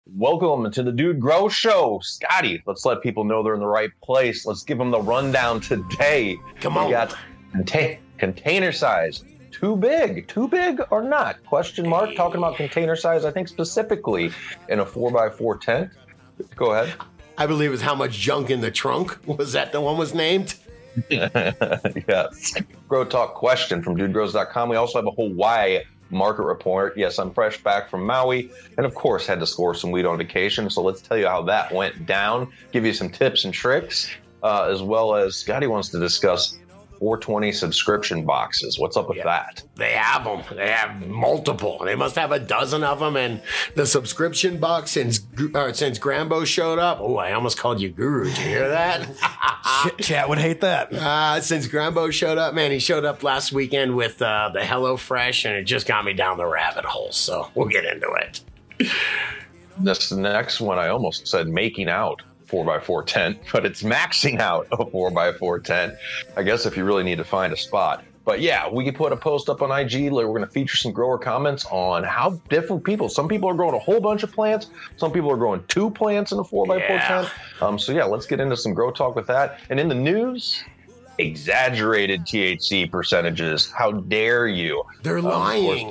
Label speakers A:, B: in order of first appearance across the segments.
A: Welcome to the Dude Grow Show. Scotty, let's let people know they're in the right place. Let's give them the rundown today.
B: Come on.
A: We got container size. Too big or not? Question mark. Talking about container size, I think specifically in a 4x4 tent. Go ahead.
B: I believe it's how much junk in the trunk. Was that the one was named?
A: Yes. Grow Talk question from dudegrows.com. We also have a Hawaii market report. Yes, I'm fresh back from Maui and of course had to score some weed on vacation. So let's tell you how that went down, give you some tips and tricks, as well as Scotty wants to discuss 420 subscription boxes. What's up with that?
B: They have them. They have multiple. They must have a dozen of them. And the subscription box since Grambo showed up. Oh, I almost called you Guru. Did you hear that?
C: Chat would hate that.
B: Since Grambo showed up, man, he showed up last weekend with the HelloFresh, and it just got me down the rabbit hole. So we'll get into it.
A: This next one, I almost said making out 4x4 tent, but it's maxing out a 4x4 tent, I guess, if you really need to find a spot. But yeah, we can put a post up on IG. We're going to feature some grower comments on how different people, some people are growing a whole bunch of plants. Some people are growing 2 plants in a 4x4 tent. So yeah, let's get into some grow talk with that. And in the news, exaggerated THC percentages. How dare you?
B: They're lying.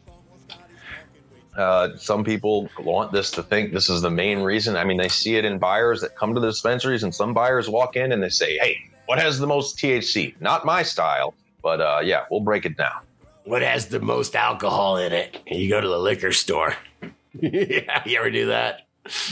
A: Some people want this to think this is the main reason. I mean, they see it in buyers that come to the dispensaries, and some buyers walk in and they say, hey, what has the most THC? Not my style, but yeah, we'll break it down.
B: What has the most alcohol in it? You go to the liquor store. Yeah, you ever do that?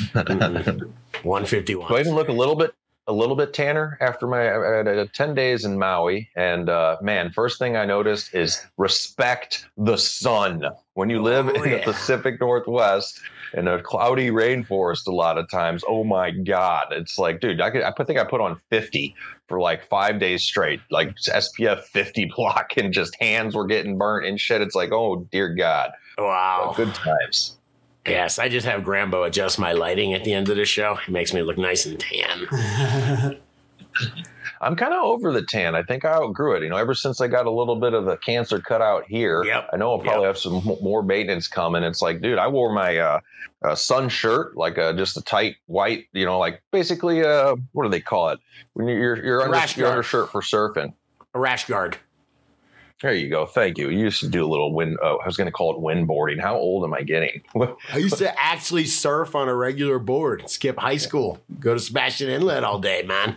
B: 151.
A: Go ahead and look a little bit tanner after my 10 days in Maui. And man, first thing I noticed is respect the sun. When you live in the Pacific Northwest in a cloudy rainforest, a lot of times, oh my God, it's like, dude, I think I put on 50 for like 5 days straight, like SPF 50 block, and just hands were getting burnt and shit. It's like, oh dear God.
B: Wow.
A: But good times.
B: Yes, I just have Grambo adjust my lighting at the end of the show. It makes me look nice and tan.
A: I'm kind of over the tan. I think I outgrew it. Ever since I got a little bit of the cancer cut out here, I know I'll probably have some more maintenance coming. It's like, dude, I wore my sun shirt, like just a tight white, like basically, what do they call it? When your undershirt for surfing.
B: A rash guard.
A: There you go. Thank you. You used to do a little I was going to call it windboarding. How old am I getting?
B: I used to actually surf on a regular board, skip high school, go to Sebastian Inlet all day, man.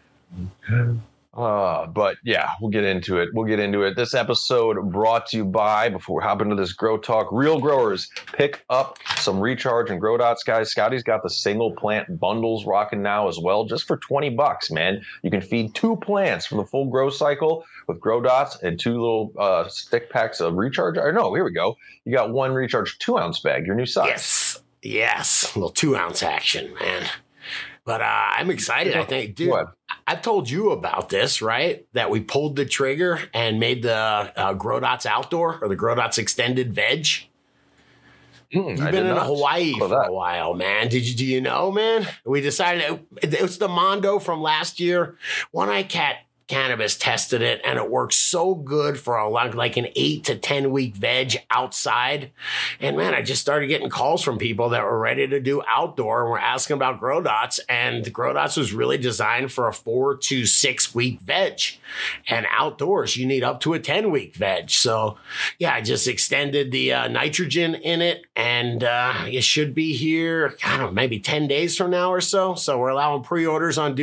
A: But yeah, we'll get into it. This episode brought to you by, before we hop into this grow talk, Real Growers. Pick up some Recharge and Grow Dots, guys. Scotty's got the single plant bundles rocking now as well, just for $20, man. You can feed 2 plants for the full grow cycle with Grow Dots and 2 little stick packs of Recharge. Or no, here we go. You got 1 Recharge 2-ounce bag, your new size.
B: Yes. A little 2-ounce action, man. But I'm excited. I think, dude, I've told you about this, right? That we pulled the trigger and made the Grow Dots Outdoor, or the Grow Dots Extended Veg. You've been in Hawaii for a while, man. Do you know, man? We decided it's the Mondo from last year. One Eye Cat Cannabis tested it, and it works so good for like an 8 to 10 week veg outside. And man, I just started getting calls from people that were ready to do outdoor and were asking about Grow Dots. And Grow Dots was really designed for a 4 to 6 week veg. And outdoors, you need up to a 10 week veg. So yeah, I just extended the nitrogen in it, and it should be here, I don't know, maybe 10 days from now or so. So we're allowing pre-orders on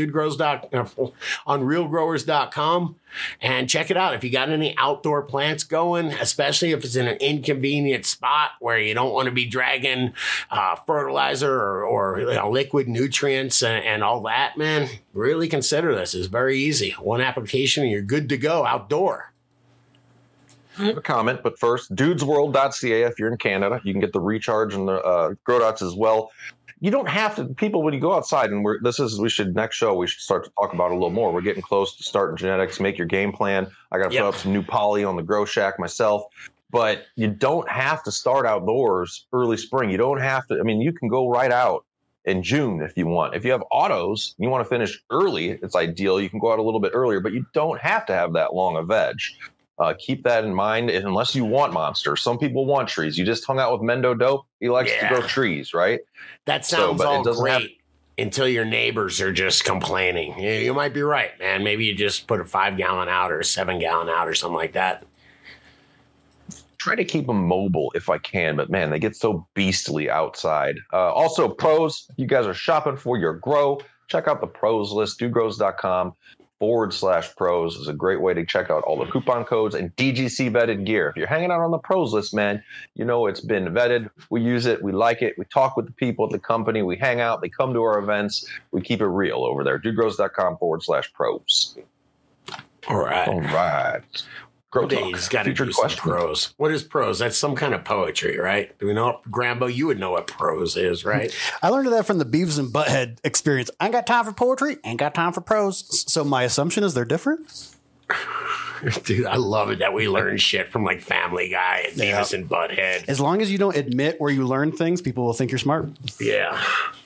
B: on realgrowers.com, and check it out. If you got any outdoor plants going, especially if it's in an inconvenient spot where you don't want to be dragging fertilizer or liquid nutrients and all that, man, really consider this. It's very easy. 1 application and you're good to go outdoor.
A: I have a comment, but first, dudesworld.ca. If you're in Canada, you can get the Recharge and the Grow Dots as well. You don't have to, people, when you go outside, and next show, we should start to talk about it a little more. We're getting close to starting genetics, make your game plan. I got to put up some new poly on the Grow Shack myself, but you don't have to start outdoors early spring. You don't have to, you can go right out in June if you want. If you have autos, and you want to finish early, it's ideal. You can go out a little bit earlier, but you don't have to have that long a veg. Keep that in mind, unless you want monsters. Some people want trees. You just hung out with Mendo Dope. He likes to grow trees, right?
B: That sounds all great until your neighbors are just complaining. You might be right, man. Maybe you just put a 5-gallon out or a 7-gallon out or something like that.
A: Try to keep them mobile if I can, but man, they get so beastly outside. Also, pros, you guys are shopping for your grow. Check out the pros list, dogrows.com/pros is a great way to check out all the coupon codes and DGC vetted gear. If you're hanging out on the pros list, man, you know it's been vetted. We use it. We like it. We talk with the people at the company. We hang out. They come to our events. We keep it real over there. dogrows.com/pros.
B: All right.
A: All right. Grow Talk.
B: He's got to do some prose. What is prose? That's some kind of poetry, right? Do we know what, Grambo? You would know what prose is, right?
C: I learned that from the Beavis and Butthead experience. I ain't got time for poetry. Ain't got time for prose. So my assumption is they're different.
B: Dude, I love it that we learn shit from like Family Guy and Beavis and Butthead.
C: As long as you don't admit where you learn things, people will think you're smart.
B: Yeah.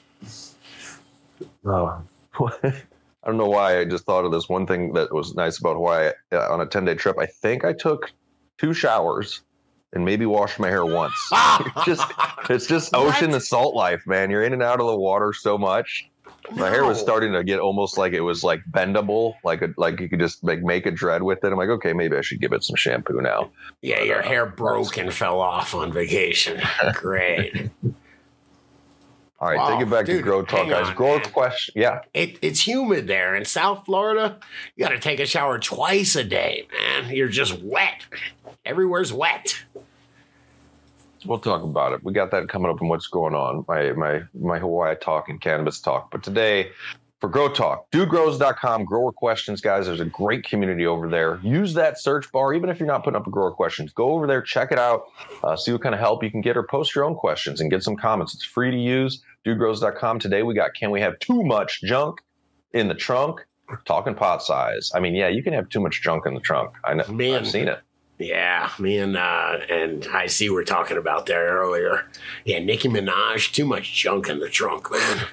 A: Oh. I don't know why I just thought of this one thing that was nice about Hawaii on a 10-day trip. I think I took 2 showers and maybe washed my hair once. It's just ocean and salt life, man. You're in and out of the water so much. My hair was starting to get almost like it was like bendable, like you could just make a dread with it. I'm like, okay, maybe I should give it some shampoo now.
B: Yeah, your hair broke and fell off on vacation. Great.
A: All right, take it back to Grow Talk, guys. Grow question. Yeah.
B: It's humid there. In South Florida, you got to take a shower twice a day, man. You're just wet. Everywhere's wet.
A: We'll talk about it. We got that coming up and what's going on. My Hawaii talk and cannabis talk. But today, for Grow Talk, dogrows.com, grower questions, guys. There's a great community over there. Use that search bar, even if you're not putting up a grower questions. Go over there, check it out, see what kind of help you can get, or post your own questions and get some comments. It's free to use. dogrows.com. Today we got, can we have too much junk in the trunk? Talking pot size. I mean, yeah, you can have too much junk in the trunk. I've seen it.
B: Yeah, me and I see we're talking about that earlier. Yeah, Nicki Minaj, too much junk in the trunk, man.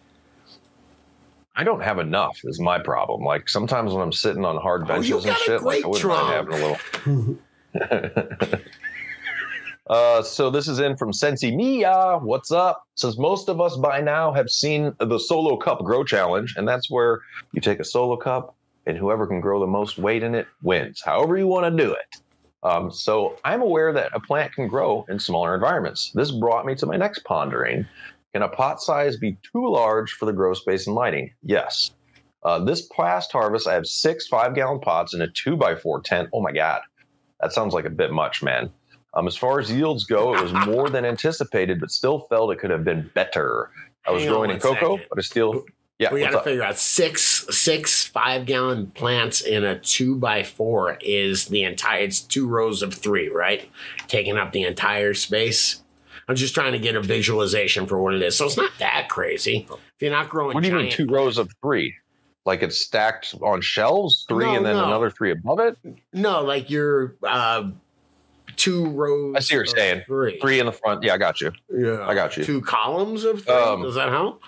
A: I don't have enough is my problem. Like sometimes when I'm sitting on hard benches and shit, like I wouldn't mind having a little. So this is in from Sensi Mia. What's up? Says most of us by now have seen the Solo Cup Grow Challenge, and that's where you take a solo cup and whoever can grow the most weight in it wins. However you want to do it. So I'm aware that a plant can grow in smaller environments. This brought me to my next pondering. Can a pot size be too large for the grow space and lighting? Yes. This past harvest, I have 6 5-gallon pots in a 2x4 tent. Oh my God. That sounds like a bit much, man. As far as yields go, it was more than anticipated, but still felt it could have been better. I was growing in cocoa, but I still... Yeah,
B: we got to figure out six 5-gallon plants in a 2x4 is the entire, it's 2 rows of 3, right? Taking up the entire space. I'm just trying to get a visualization for what it is. So it's not that crazy. If you're not growing
A: What do you mean 2 rows of 3? Like it's stacked on shelves, 3 and then another 3 above it?
B: No, like you're 2 rows.
A: I see what you're saying. 3 in the front. Yeah, I got you.
B: Yeah,
A: I got you.
B: 2 columns of 3. Does that help?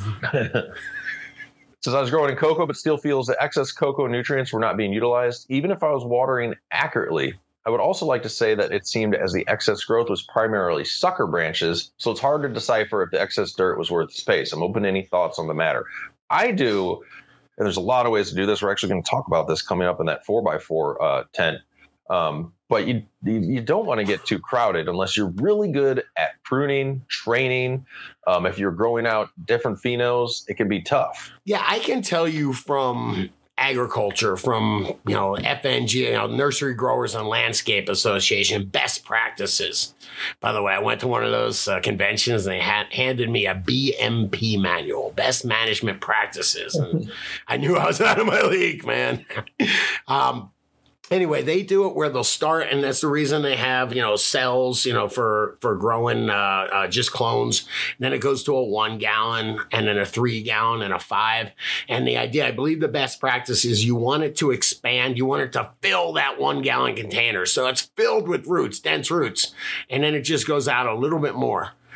A: Says I was growing in cocoa, but still feels that excess cocoa nutrients were not being utilized. Even if I was watering accurately, I would also like to say that it seemed as the excess growth was primarily sucker branches, so it's hard to decipher if the excess dirt was worth the space. I'm open to any thoughts on the matter. I do, and there's a lot of ways to do this. We're actually going to talk about this coming up in that 4x4 tent. But you don't want to get too crowded unless you're really good at pruning, training. If you're growing out different phenos, it can be tough.
B: Yeah, I can tell you from agriculture, from FNG, Nursery Growers and Landscape Association, best practices. By the way, I went to one of those conventions and they handed me a BMP manual, best management practices, and I knew I was out of my league, man. Anyway, they do it where they'll start, and that's the reason they have, cells, for growing just clones. And then it goes to a 1 gallon, and then a 3 gallon, and a 5. And the idea, I believe the best practice is you want it to expand. You want it to fill that 1 gallon container. So it's filled with roots, dense roots. And then it just goes out a little bit more.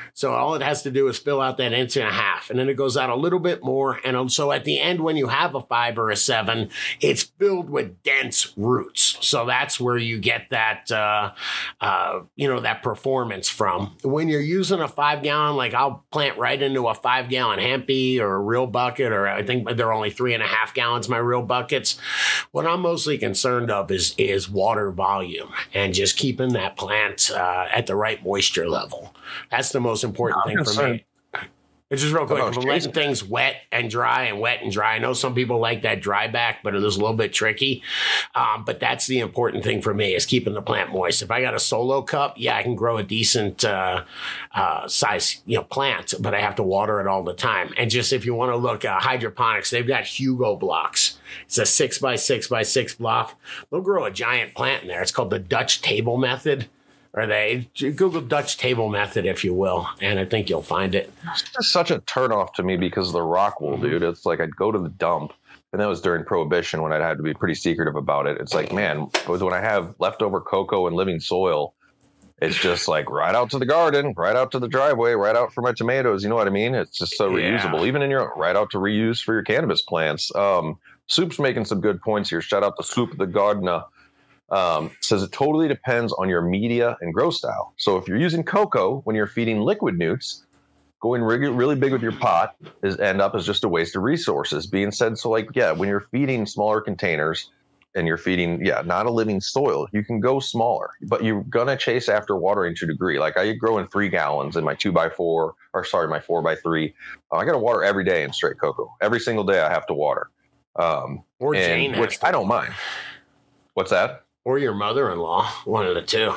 B: So all it has to do is spill out that 1.5 inches, and then it goes out a little bit more. And so at the end, when you have a 5 or a 7, it's filled with dense roots. So that's where you get that, that performance from. When you're using a 5-gallon, like I'll plant right into a 5-gallon Hempy or a real bucket, or I think they're only 3.5 gallons, my real buckets. What I'm mostly concerned of is water volume and just keeping that plant at the right moisture level. That's the most important thing for me. It's just real quick. If I'm letting things wet and dry. I know some people like that dry back, but it is a little bit tricky. But that's the important thing for me, is keeping the plant moist. If I got a solo cup, yeah, I can grow a decent size, plant, but I have to water it all the time. And just if you want to look, hydroponics, they've got Hugo blocks. It's a 6x6x6 block. They'll grow a giant plant in there. It's called the Dutch table method. Or Google Dutch table method, if you will, and I think you'll find it.
A: It's such a turnoff to me because of the rock wool, dude. It's like I'd go to the dump, and that was during Prohibition when I'd had to be pretty secretive about it. It's like, man, when I have leftover cocoa and living soil, it's just like right out to the garden, right out to the driveway, right out for my tomatoes. You know what I mean? It's just so reusable. Even in your right out to reuse for your cannabis plants. Soup's making some good points here. Shout out to Soup the Gardener. Says it totally depends on your media and grow style. So if you're using cocoa when you're feeding liquid newts, going really big with your pot end up as just a waste of resources. Being said, so when you're feeding smaller containers and you're feeding, not a living soil, you can go smaller, but you're gonna chase after watering to a degree. Like I grow in 3 gallons in my 2x4, my 4x3. I got to water every day in straight cocoa. Every single day I have to water.
B: Or Jane,
A: which I don't mind. What's that?
B: Or your mother-in-law, one of the two.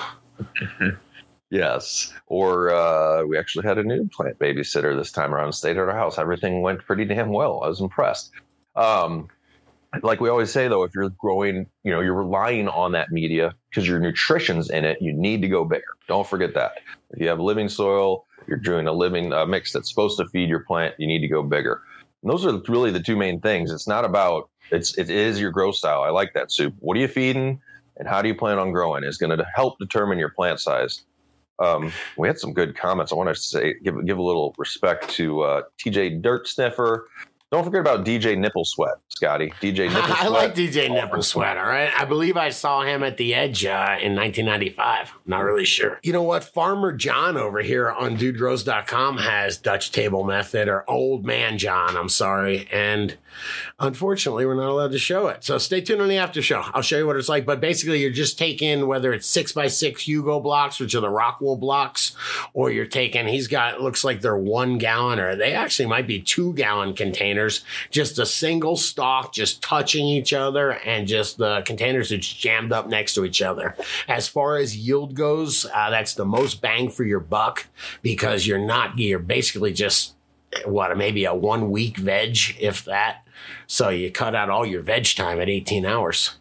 A: Yes. Or we actually had a new plant babysitter this time around, stayed at our house. Everything went pretty damn well. I was impressed. Like we always say, though, if you're growing, you're relying on that media because your nutrition's in it, you need to go bigger. Don't forget that. If you have living soil, you're doing a living mix that's supposed to feed your plant, you need to go bigger. And those are really the two main things. It's not about, it is your grow style. I like that, Soup. What are you feeding? And how do you plan on growing is going to help determine your plant size. We had some good comments. I want to say, give a little respect to TJ Dirt Sniffer. Don't forget about DJ Nipple Sweat, Scotty. DJ Nipple Sweat.
B: I like DJ Nipple Sweat, all right? I believe I saw him at the Edge in 1995. Not really sure. You know what? Farmer John over here on DudeRose.com has Dutch table method, or Old Man John, I'm sorry. And unfortunately, we're not allowed to show it. So stay tuned on the after show. I'll show you what it's like. But basically, you're just taking, whether it's 6x6 Hugo blocks, which are the Rockwool blocks, or you're taking, looks like they're 1 gallon, or they actually might be 2-gallon containers. Just a single stalk, just touching each other, and just the containers are just jammed up next to each other. As far as yield goes, that's the most bang for your buck, because you're basically just, maybe a 1-week veg, if that. So you cut out all your veg time at 18 hours.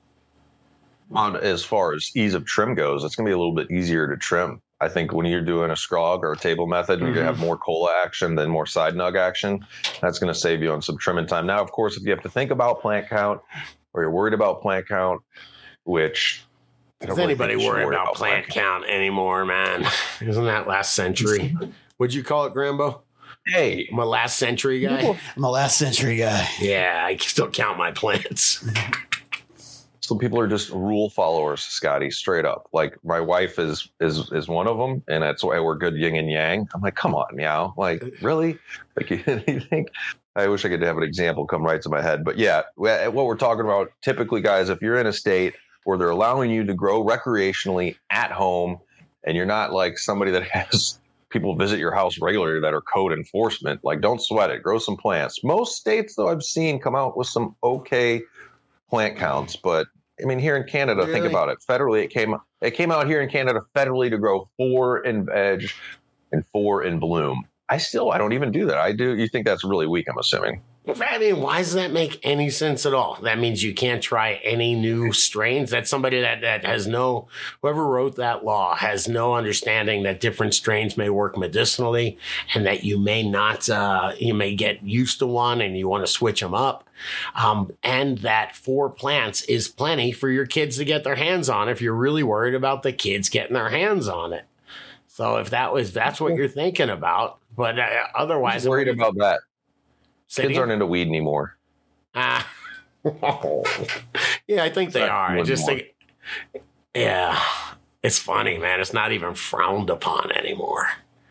A: As far as ease of trim goes, it's going to be a little bit easier to trim. I think when you're doing a scrog or a table method, you're going to have more cola action than more side nug action. That's going to save you on some trimming time. Now, of course, if you have to think about plant count, or you're worried about plant count, which
B: Is anybody worried about plant count anymore, man? Isn't that last century? What'd you call it, Grambo?
A: Hey,
B: I'm a last century guy.
C: I'm a last century guy.
B: Yeah, I still count my plants.
A: some people are just rule followers, Scotty, straight up. Like my wife is one of them, and that's why we're good yin and yang. I'm like, come on, meow. Like, really? Like, you think? I wish I could have an example come right to my head. But yeah, what we're talking about typically, guys, if you're in a state where they're allowing you to grow recreationally at home, and you're not like somebody that has people visit your house regularly that are code enforcement, like, don't sweat it. Grow some plants. Most states, though, I've seen come out with some okay plant counts. But I mean, here in Canada, really? Think about it. Federally, it came out here in Canada federally to grow 4 in veg and 4 in bloom. I don't even do that. I do. You think that's really weak, I'm assuming.
B: I mean, why does that make any sense at all? That means you can't try any new strains. That's somebody that has whoever wrote that law has no understanding that different strains may work medicinally, and that you may not, you may get used to one and you want to switch them up. And that 4 plants is plenty for your kids to get their hands on if you're really worried about the kids getting their hands on it. So if that's what you're thinking about, but otherwise,
A: I'm worried about that.
B: Kids
A: aren't into weed anymore.
B: Yeah, I think they are. I just think, yeah, it's funny, man. It's not even frowned upon anymore.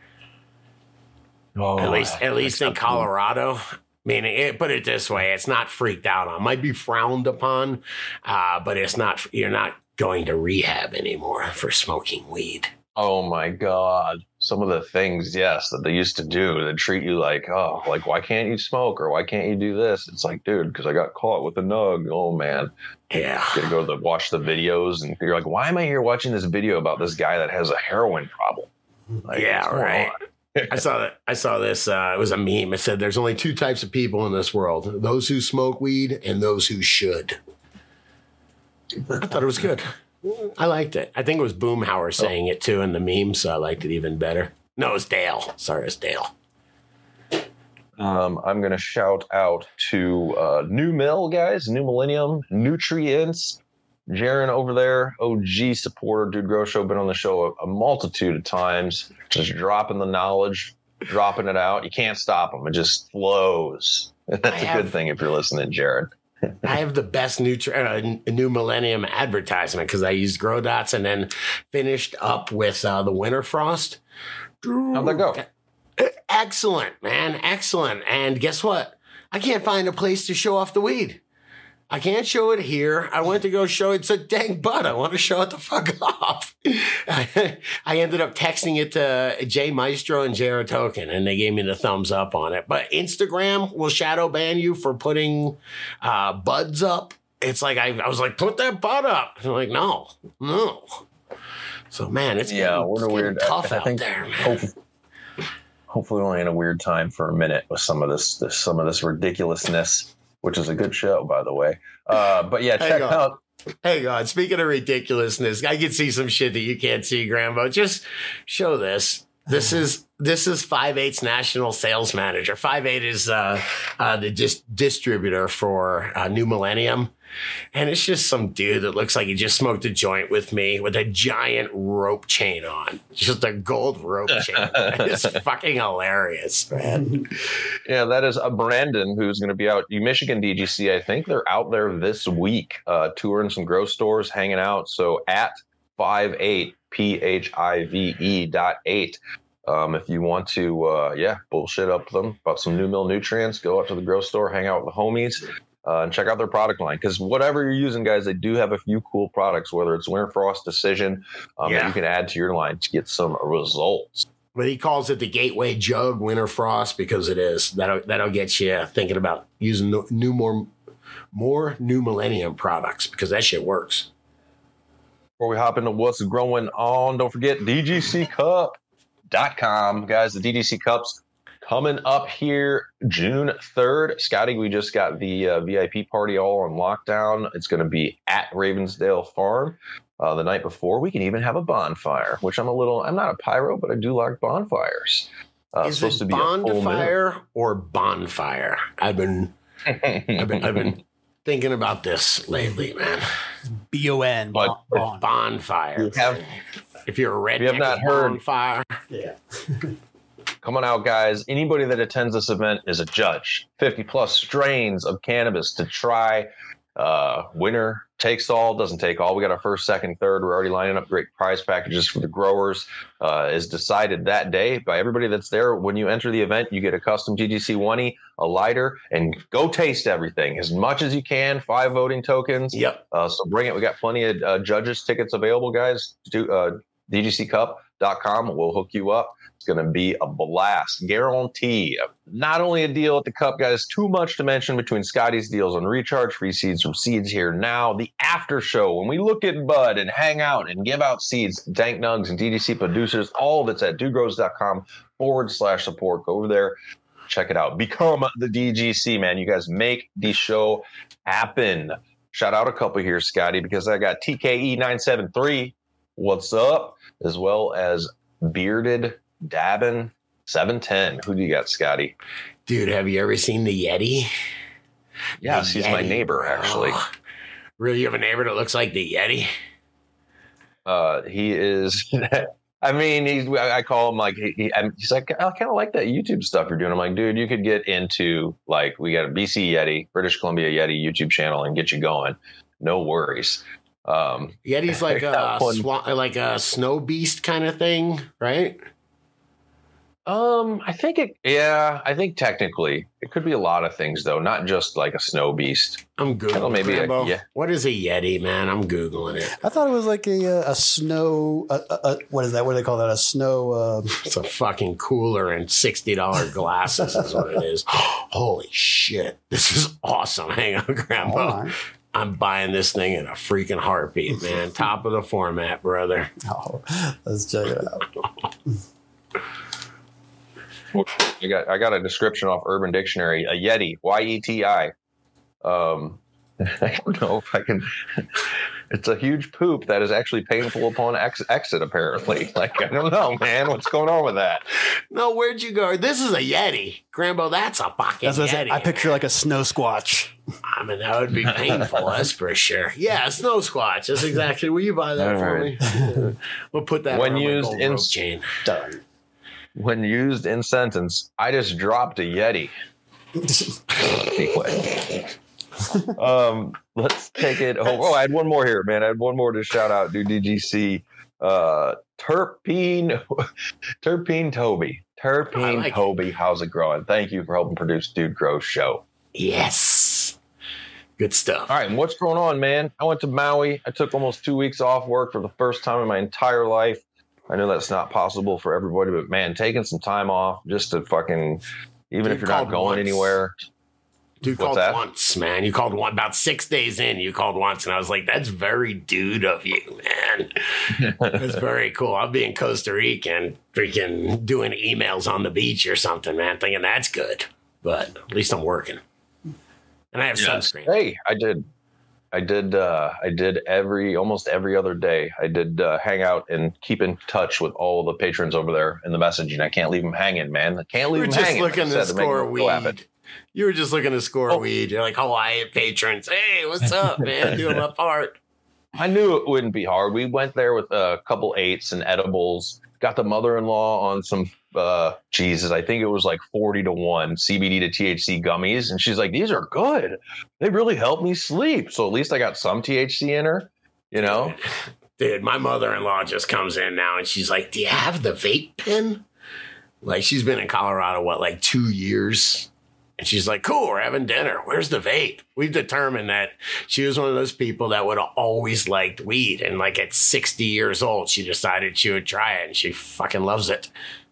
A: Oh,
B: at least in Colorado. Meaning, put it this way, it's not freaked out on. It might be frowned upon, but it's not. You're not going to rehab anymore for smoking weed.
A: Oh my God. Some of the things, yes, that they used to do that treat you like, oh, like, why can't you smoke or why can't you do this? It's like, dude, because I got caught with a nug. Oh, man.
B: Yeah.
A: You gotta go watch the videos and you're like, why am I here watching this video about this guy that has a heroin problem? Like,
B: yeah, right. I saw this. It was a meme. It said, there's only two types of people in this world, those who smoke weed and those who should. I thought it was good. I liked it. I think it was Boomhauer saying it too in the meme, so I liked it even better. No, it was Dale. Sorry, it's Dale.
A: I'm going to shout out to New Mill, guys, New Millennium, Nutrients. Jaron over there, OG supporter, Dude Grow Show, been on the show a multitude of times, just dropping the knowledge, dropping it out. You can't stop them. It just flows. That's a good thing if you're listening, Jared.
B: I have the best New Millennium advertisement because I used Grow Dots and then finished up with the Winter Frost.
A: How'd that go?
B: Excellent, man. Excellent. And guess what? I can't find a place to show off the weed. I can't show it here. I went to go show it. It's a dang butt. I want to show it the fuck off. I ended up texting it to Jay Maestro and Jared Token, and they gave me the thumbs up on it. But Instagram will shadow ban you for putting buds up. It's like, I was like, put that bud up. And I'm like, no. So, man, it's getting tough out there, man.
A: Hopefully only in a weird time for a minute with some of this ridiculousness. Which is a good show, by the way. But yeah, check out.
B: Hang on. Speaking of ridiculousness, I can see some shit that you can't see, Grambo. Just show this. This is 5/8's national sales manager. 5/8 is the distributor for New Millennium. And it's just some dude that looks like he just smoked a joint with me with a giant rope chain on. Just a gold rope chain. It's fucking hilarious, man.
A: Yeah, that is Brandon, who's going to be out. Michigan DGC, I think they're out there this week, touring some grow stores, hanging out. So at 5/8, PHIVE.8. If you want to, bullshit up them about some New Mill nutrients, go up to the grow store, hang out with the homies. And check out their product line, because whatever you're using, guys, they do have a few cool products, whether it's Winter Frost Decision that you can add to your line to get some results.
B: But he calls it the Gateway Jug Winter Frost because it is. That'll get you thinking about using more New Millennium products because that shit works.
A: Before we hop into what's going on, don't forget DGCcup.com. Guys, the DGC Cups coming up here June 3rd. Scotty, we just got the VIP party all on lockdown. It's going to be at Ravensdale Farm the night before. We can even have a bonfire, which I'm not a pyro, but I do like bonfires.
B: Is supposed it to be bonfire or bonfire? I've been thinking about this lately, man.
C: B-O-N.
B: Bonfire. If you're a redneck,
A: you have not heard
B: bonfire.
C: Yeah.
A: Come on out, guys. Anybody that attends this event is a judge. 50 plus strains of cannabis to try. Winner takes all, doesn't take all. We got our first, second, third. We're already lining up great prize packages for the growers. Is decided that day by everybody that's there. When you enter the event, you get a custom DGC 1E, a lighter, and go taste everything as much as you can. 5 voting tokens.
B: Yep.
A: So bring it. We got plenty of judges tickets available, guys. DGCcup.com. We'll hook you up. It's going to be a blast. Guarantee. Not only a deal at the Cup, guys, too much to mention between Scotty's deals on Recharge, free seeds from Seeds Here Now, the after show, when we look at bud and hang out and give out seeds to Dank Nugs and DGC producers, all that's at dudegrows.com/support. Go over there, check it out. Become the DGC, man. You guys make the show happen. Shout out a couple here, Scotty, because I got TKE973. What's up? As well as Bearded Dabbin 710. Who do you got, Scotty?
B: Dude, have you ever seen the Yeti?
A: Yes, he's my neighbor, actually.
B: Really? You have a neighbor that looks like the Yeti?
A: He is. I mean, I call him like, he's like, I kind of like that YouTube stuff you're doing. I'm like, dude, you could get into like, we got a BC Yeti, British Columbia Yeti YouTube channel and get you going. No worries.
B: Yeti's like a snow beast kind of thing, right?
A: I think technically it could be a lot of things though, not just like a snow beast.
B: I'm Googling. What is a Yeti, man? I'm Googling it.
C: I thought it was like a snow. What is that? What do they call that? A snow.
B: It's a fucking cooler and $60 glasses is what it is. Holy shit! This is awesome. Hang on, Grandpa. I'm buying this thing in a freaking heartbeat, man. Top of the format, brother.
C: Oh, let's check it out.
A: I got a description off Urban Dictionary. A Yeti, Y-E-T-I. I don't know if I can. It's a huge poop that is actually painful upon exit, apparently. Like, I don't know, man. What's going on with that?
B: No, where'd you go? This is a Yeti. Grambo, that's a fucking Yeti.
C: I picture like a snow squatch.
B: I mean, that would be painful, that's for sure. Yeah, a snow squatch. That's exactly. Will you buy that for me? Yeah. We'll put that
A: when
B: on
A: used
B: my gold rope chain.
C: Done.
A: When used in sentence, I just dropped a Yeti. Anyway. Let's take it over. Oh, I had one more here, man. I had one more to shout out. Do DGC. Terpene Toby. Toby, how's it growing? Thank you for helping produce Dude Grows Show.
B: Yes. Good stuff.
A: All right, and what's going on, man? I went to Maui. I took almost 2 weeks off work for the first time in my entire life. I know that's not possible for everybody, but man, taking some time off just to fucking, even if you're not going anywhere.
B: Dude called once, man. You called one about 6 days in. You called once, and I was like, "That's very dude of you, man. That's very cool." I'll be in Costa Rica and freaking doing emails on the beach or something, man. Thinking that's good, but at least I'm working, and I have sunscreen.
A: Hey, I did almost every other day. I did hang out and keep in touch with all the patrons over there in the messaging. I can't leave them hanging, man. I can't leave them hanging.
B: Looking to score weed. You were just looking to score weed. You're like, Hawaii patrons. Hey, what's up, man? Doing my part.
A: I knew it wouldn't be hard. We went there with a couple eights and edibles. Got the mother-in-law on some, Jesus, I think it was like 40-1 CBD to THC gummies. And she's like, these are good. They really help me sleep. So at least I got some THC in her, you know?
B: Dude, my mother-in-law just comes in now and she's like, do you have the vape pen? Like, she's been in Colorado, like 2 years? And she's like, cool, we're having dinner. Where's the vape? We've determined that she was one of those people that would have always liked weed. And like at 60 years old, she decided she would try it and she fucking loves it.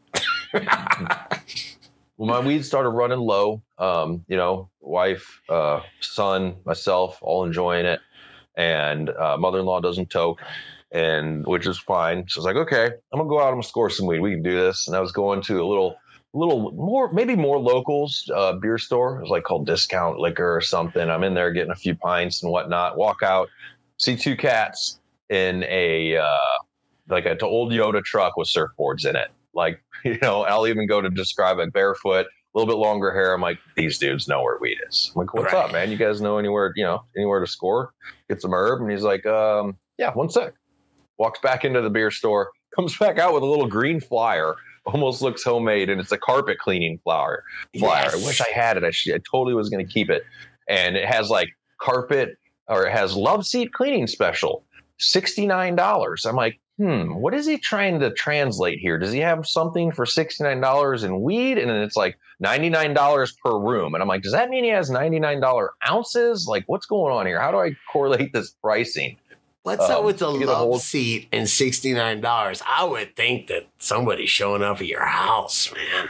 A: Well, my weed started running low. Wife, son, myself, all enjoying it. And mother-in-law doesn't toke, and which is fine. So I was like, okay, I'm going to go out. I'm going to score some weed. We can do this. And I was going to a little more, maybe more locals, beer store. It was like called Discount Liquor or something. I'm in there getting a few pints and whatnot. Walk out, see two cats in a old Toyota truck with surfboards in it. Like, I'll even go to describe it barefoot, a little bit longer hair. I'm like, these dudes know where weed is. I'm like, what's up, man? You guys know anywhere to score? Get some herb. And he's like, yeah, one sec. Walks back into the beer store, comes back out with a little green flyer. Almost looks homemade, and it's a carpet cleaning flyer. Yes. I wish I had it. I totally was going to keep it. And it has like it has love seat cleaning special, $69. I'm like, what is he trying to translate here? Does he have something for $69 in weed? And then it's like $99 per room. And I'm like, does that mean he has $99 ounces? Like, what's going on here? How do I correlate this pricing?
B: What's up with the love seat and $69? I would think that somebody's showing up at your house, man.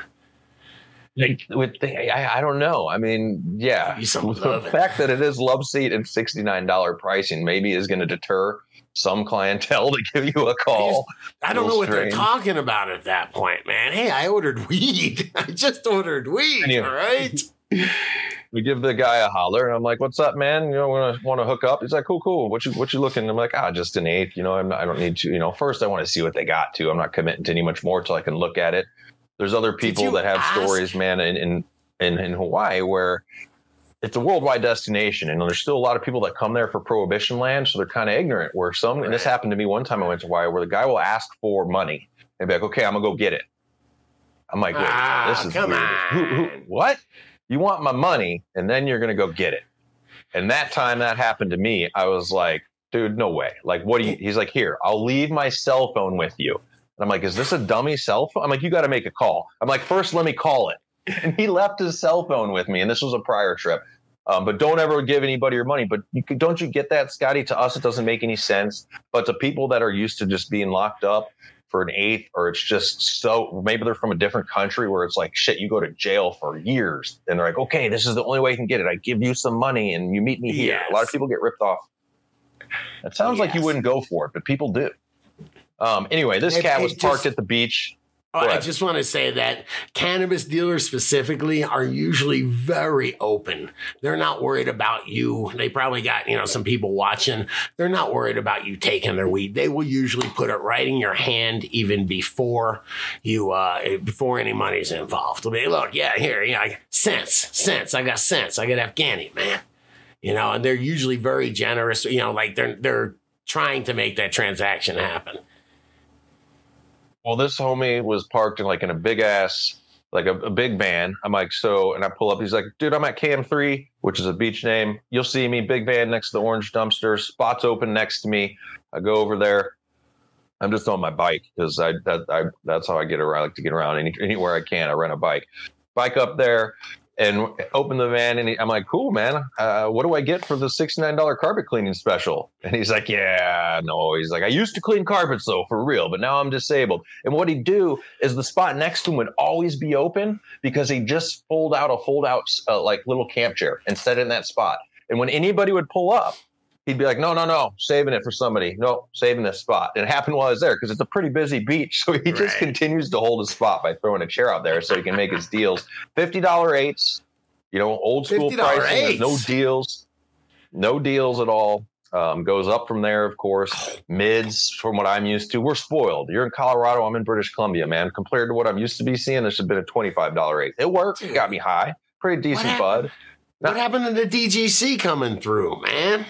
A: I don't know. I mean, yeah, the fact that it is love seat and $69 pricing maybe is going to deter some clientele to give you a call.
B: I don't know what they're talking about at that point, man. Hey, I ordered weed. I just ordered weed. All right.
A: We give the guy a holler, and I'm like, "What's up, man? Want to hook up?" He's like, "Cool. What you looking?" I'm like, just an eighth. I don't need to. First, I want to see what they got to. I'm not committing to any much more till I can look at it. There's other people that have stories, man, in Hawaii where it's a worldwide destination, and there's still a lot of people that come there for prohibition land, so they're kind of ignorant. And this happened to me one time I went to Hawaii, where the guy will ask for money, and be like, okay, I'm gonna go get it. I'm like, wait, this is
B: come
A: weird.
B: on.
A: What? You want my money, and then you're gonna go get it. And that time that happened to me, I was like, dude, no way. Like, what do you? He's like, here, I'll leave my cell phone with you. And I'm like, is this a dummy cell phone? I'm like, you got to make a call. I'm like, first, let me call it. And he left his cell phone with me, and this was a prior trip. But don't ever give anybody your money. But don't you get that, Scotty? To us, it doesn't make any sense. But to people that are used to just being locked up for an eighth, or it's just so, maybe they're from a different country where it's like, shit, you go to jail for years. And they're like, okay, this is the only way you can get it. I give you some money and you meet me here.
B: Yes.
A: A lot of people get ripped off. It sounds like you wouldn't go for it, but people do. Anyway, this cat was parked at the beach.
B: I just want to say that cannabis dealers specifically are usually very open. They're not worried about you. They probably got, some people watching. They're not worried about you taking their weed. They will usually put it right in your hand even before before any money's involved. They'll be, look, yeah, here, cents. I got cents. I got Afghani, man. And they're usually very generous. Like they're trying to make that transaction happen.
A: Well, this homie was parked in a big ass, like a big van. I'm like, and I pull up. He's like, dude, I'm at KM3, which is a beach name. You'll see me, big van next to the orange dumpster. Spot's open next to me. I go over there. I'm just on my bike because that's how I get around. I like to get around anywhere I can. I rent a bike. Bike up there and open the van. And I'm like, cool, man. What do I get for the $69 carpet cleaning special? And he's like, yeah, no. He's like, I used to clean carpets, though, for real, but now I'm disabled. And what he'd do is the spot next to him would always be open because he just pulled out like little camp chair and set it in that spot. And when anybody would pull up, he'd be like, no, saving it for somebody. No, saving this spot. And it happened while I was there because it's a pretty busy beach. So he just continues to hold his spot by throwing a chair out there so he can make his deals. $50 eights, old school pricing. There's no deals at all. Goes up from there, of course. Mids, from what I'm used to. We're spoiled. You're in Colorado. I'm in British Columbia, man. Compared to what I'm used to be seeing, this should have been a $25 eight. It worked. It got me high. Pretty decent bud.
B: What happened to the DGC coming through, man?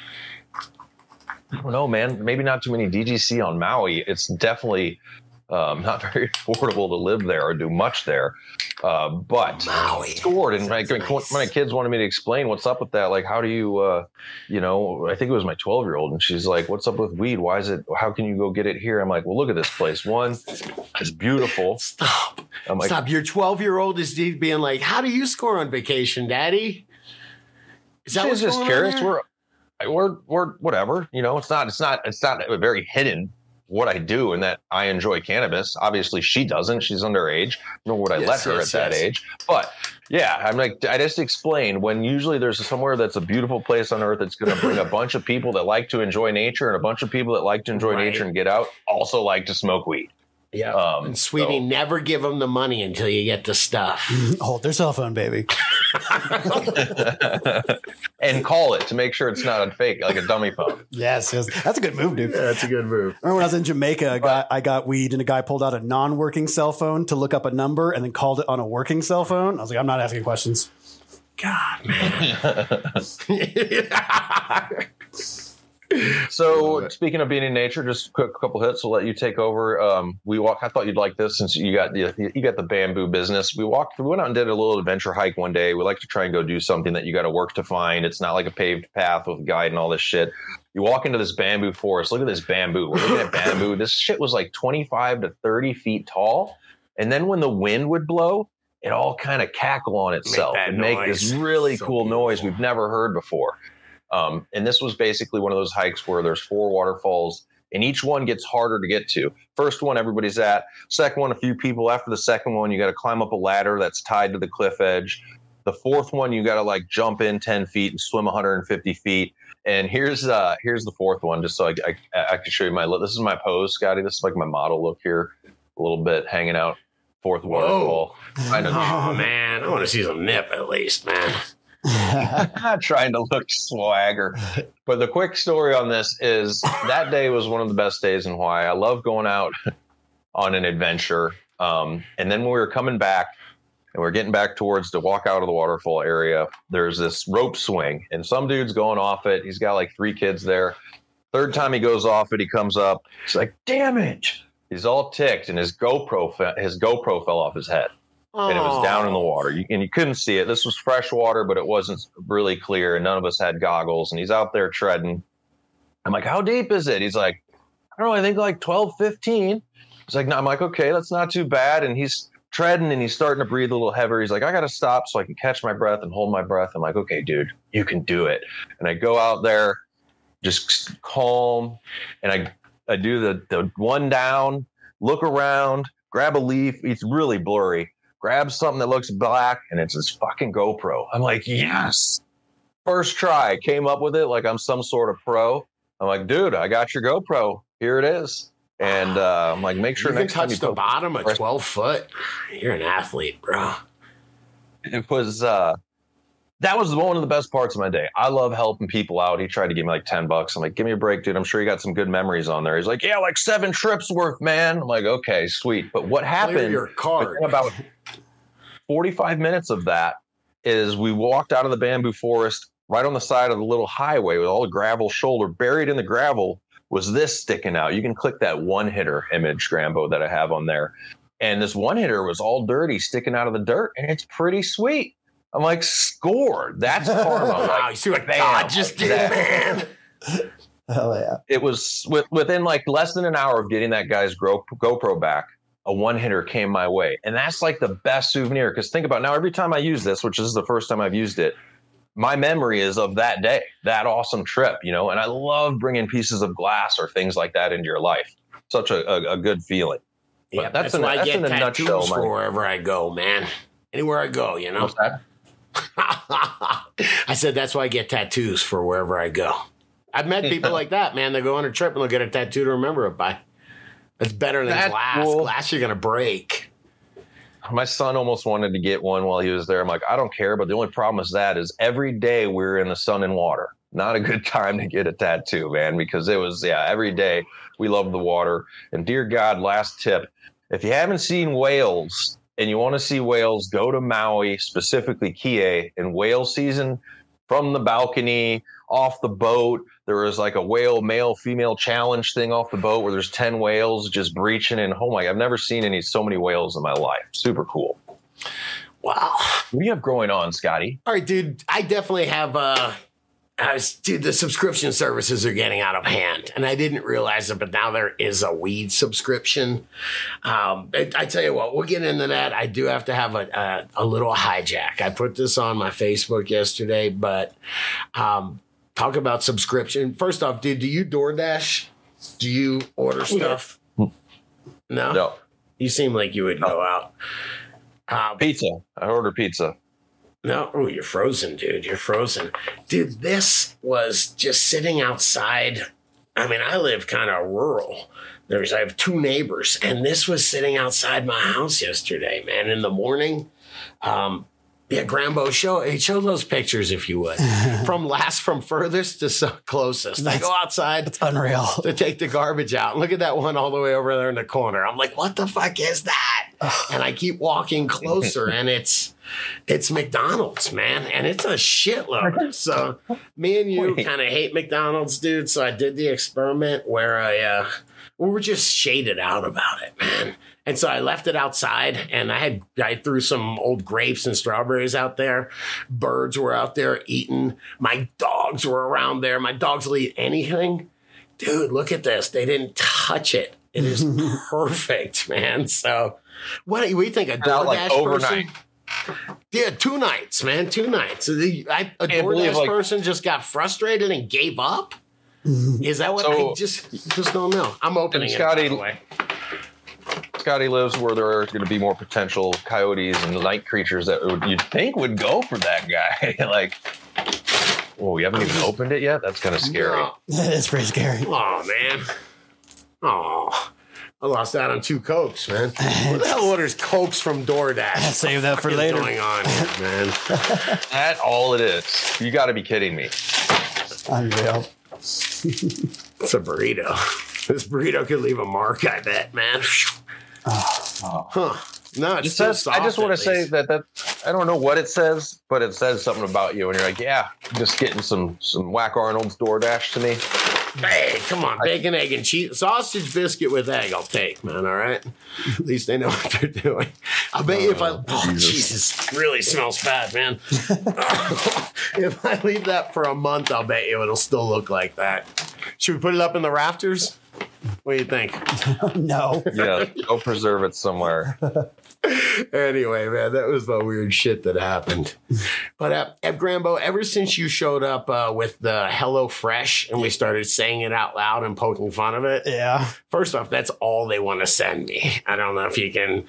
A: I don't know, man. Maybe not too many DGC on Maui. It's definitely not very affordable to live there or do much there. But
B: Maui
A: scored. And my kids wanted me to explain what's up with that. Like, how do you, I think it was my 12-year-old. And she's like, what's up with weed? How can you go get it here? I'm like, well, look at this place. One, it's beautiful.
B: Stop. Your 12-year-old is being like, how do you score on vacation, Daddy? Is that
A: she's just curious. We're whatever, it's not very hidden what I do and that I enjoy cannabis. Obviously she doesn't, she's underage, nor would I let her at that age. But yeah, I'm like, I just explained when usually there's somewhere that's a beautiful place on earth that's going to bring a bunch of people that like to enjoy nature and a bunch of people that like to enjoy nature and get out also like to smoke weed.
B: Yeah. And sweetie, never give them the money until you get the stuff.
C: Hold their cell phone, baby.
A: And call it to make sure it's not a fake, like a dummy phone.
C: Yes. That's a good move, dude.
B: Yeah, that's a good move.
C: Remember when I was in Jamaica, I got weed and a guy pulled out a non-working cell phone to look up a number and then called it on a working cell phone. I was like, I'm not asking questions.
B: God, man.
A: So speaking of being in nature, just a quick couple hits. We'll let you take over. I thought you'd like this since you got the bamboo business. We went out and did a little adventure hike one day. We like to try and go do something that you got to work to find. It's not like a paved path with a guide and all this shit. You walk into this bamboo forest. Look at this bamboo. We're looking at bamboo. This shit was like 25 to 30 feet tall. And then when the wind would blow, it all kind of cackle on itself and make this really cool noise we've never heard before. And this was basically one of those hikes where there's 4 waterfalls and each one gets harder to get to. First one, everybody's at. Second one, a few people. After the second one, you got to climb up a ladder that's tied to the cliff edge. The fourth one, you got to jump in 10 feet and swim 150 feet. And here's the fourth one, just so I can show you this is my pose, Scotty. This is like my model look here, a little bit hanging out. Fourth waterfall.
B: Oh man, I want to see some nip at least, man.
A: Trying to look swagger. But the quick story on this is that day was one of the best days in Hawaii. I love going out on an adventure. And then when we were coming back and we're getting back towards to walk out of the waterfall area, there's this rope swing and some dude's going off it. He's got 3 kids there. Third time he goes off it, he comes up. He's like, damn it. He's all ticked, and his GoPro fell off his head. And it was down in the water. And you couldn't see it. This was fresh water, but it wasn't really clear, and none of us had goggles. And he's out there treading. I'm like, how deep is it? He's like, I don't know, I think like 12, 15. He's like, no. I'm like, okay, that's not too bad. And he's treading, and he's starting to breathe a little heavier. He's like, I got to stop so I can catch my breath and hold my breath. I'm like, okay, dude, you can do it. And I go out there, just calm, and I do the one down, look around, grab a leaf. It's really blurry. Grab something that looks black, and it's this fucking GoPro. I'm like, yes. First try, came up with it like I'm some sort of pro. I'm like, dude, I got your GoPro. Here it is. And I'm like, make sure next time you
B: touch the bottom of 12 foot. You're an athlete, bro.
A: It was that was one of the best parts of my day. I love helping people out. He tried to give me like $10. I'm like, give me a break, dude. I'm sure you got some good memories on there. He's like, yeah, like 7 trips worth, man. I'm like, okay, sweet. But what happened?
B: Clear your card.
A: About 45 minutes of that is we walked out of the bamboo forest right on the side of the little highway with all the gravel shoulder. Buried in the gravel was this sticking out. You can click that one hitter image, Grambo, that I have on there. And this one hitter was all dirty, sticking out of the dirt, and it's pretty sweet. I'm like, score. That's karma.
B: Wow, you see what God just did, man.
C: Hell yeah.
A: It was within like less than an hour of getting that guy's GoPro back, a one hitter came my way. And that's like the best souvenir. Because think about it, now, every time I use this, which is the first time I've used it, my memory is of that day, that awesome trip, and I love bringing pieces of glass or things like that into your life. Such a good feeling.
B: But yeah, that's why I get tattoos for wherever I go, man. Anywhere I go,
A: What's that?
B: I said that's why I get tattoos for wherever I go. I've met people like that, man. They go on a trip and they'll get a tattoo to remember it by. It's better than glass. Cool. Glass you're going to break.
A: My son almost wanted to get one while he was there. I'm like, I don't care. But the only problem with that is every day we're in the sun and water. Not a good time to get a tattoo, man, because it was, every day we love the water. And dear God, last tip, if you haven't seen whales and you want to see whales, go to Maui, specifically Kihei, in whale season. From the balcony, off the boat, there was like a whale male-female challenge thing off the boat where there's 10 whales just breaching. And oh my, I've never seen so many whales in my life. Super cool.
B: Wow.
A: What do you have going on, Scotty?
B: All right, dude. I definitely have dude, the subscription services are getting out of hand, and I didn't realize it, but now there is a weed subscription. I tell you what, we'll get into that. I do have to have a little hijack. I put this on my Facebook yesterday, but talk about subscription. First off, dude, do you DoorDash? Do you order stuff? No. You seem like you would go out.
A: Pizza. I order pizza.
B: No, oh, you're frozen, dude. You're frozen. Dude, this was just sitting outside. I mean, I live kind of rural. I have 2 neighbors, and this was sitting outside my house yesterday, man, in the morning. Grambo, show those pictures if you would. from furthest to closest. I go outside.
C: It's unreal.
B: To take the garbage out. Look at that one all the way over there in the corner. I'm like, what the fuck is that? And I keep walking closer, and it's McDonald's, man. And it's a shitload. So me and you kind of hate McDonald's, dude. So I did the experiment where we were just shaded out about it, man. And so I left it outside, and I threw some old grapes and strawberries out there. Birds were out there eating. My dogs were around there. My dogs will eat anything. Dude, look at this. They didn't touch it. It is perfect, man. So what do you think? A DoorDash person? Yeah, 2 nights, man. 2 nights. A DoorDash person just got frustrated and gave up? Is that what I just don't know? I'm opening it, by the way.
A: Scotty lives where there are going to be more potential coyotes and night creatures that you'd think would go for that guy. Like, you haven't even opened it yet? That's kind of scary.
C: No. That is pretty scary.
B: Oh, man. Oh, I lost out on 2 Cokes, man. Who the hell orders Cokes from DoorDash?
C: Save that for later.
B: What's going on here, man?
A: That's all it is. You got to be kidding me.
C: Unreal.
B: It's a burrito. This burrito could leave a mark, I bet, man. No, it's
A: I just want to say that I don't know what it says, but it says something about you, and you're like, yeah, just getting some Whack Arnold's DoorDash to me.
B: Hey, come on, bacon, egg, and cheese, sausage biscuit with egg. I'll take, man. All right, at least they know what they're doing. I'll bet you if Jesus, really smells bad, man. If I leave that for a month, I'll bet you it'll still look like that. Should we put it up in the rafters? What do you think?
C: No.
A: Yeah, go preserve it somewhere.
B: Anyway, man, that was the weird shit that happened. But Grambo, ever since you showed up with the Hello Fresh and we started saying it out loud and poking fun of it,
C: Yeah.
B: first off, that's all they want to send me. I don't know if you can.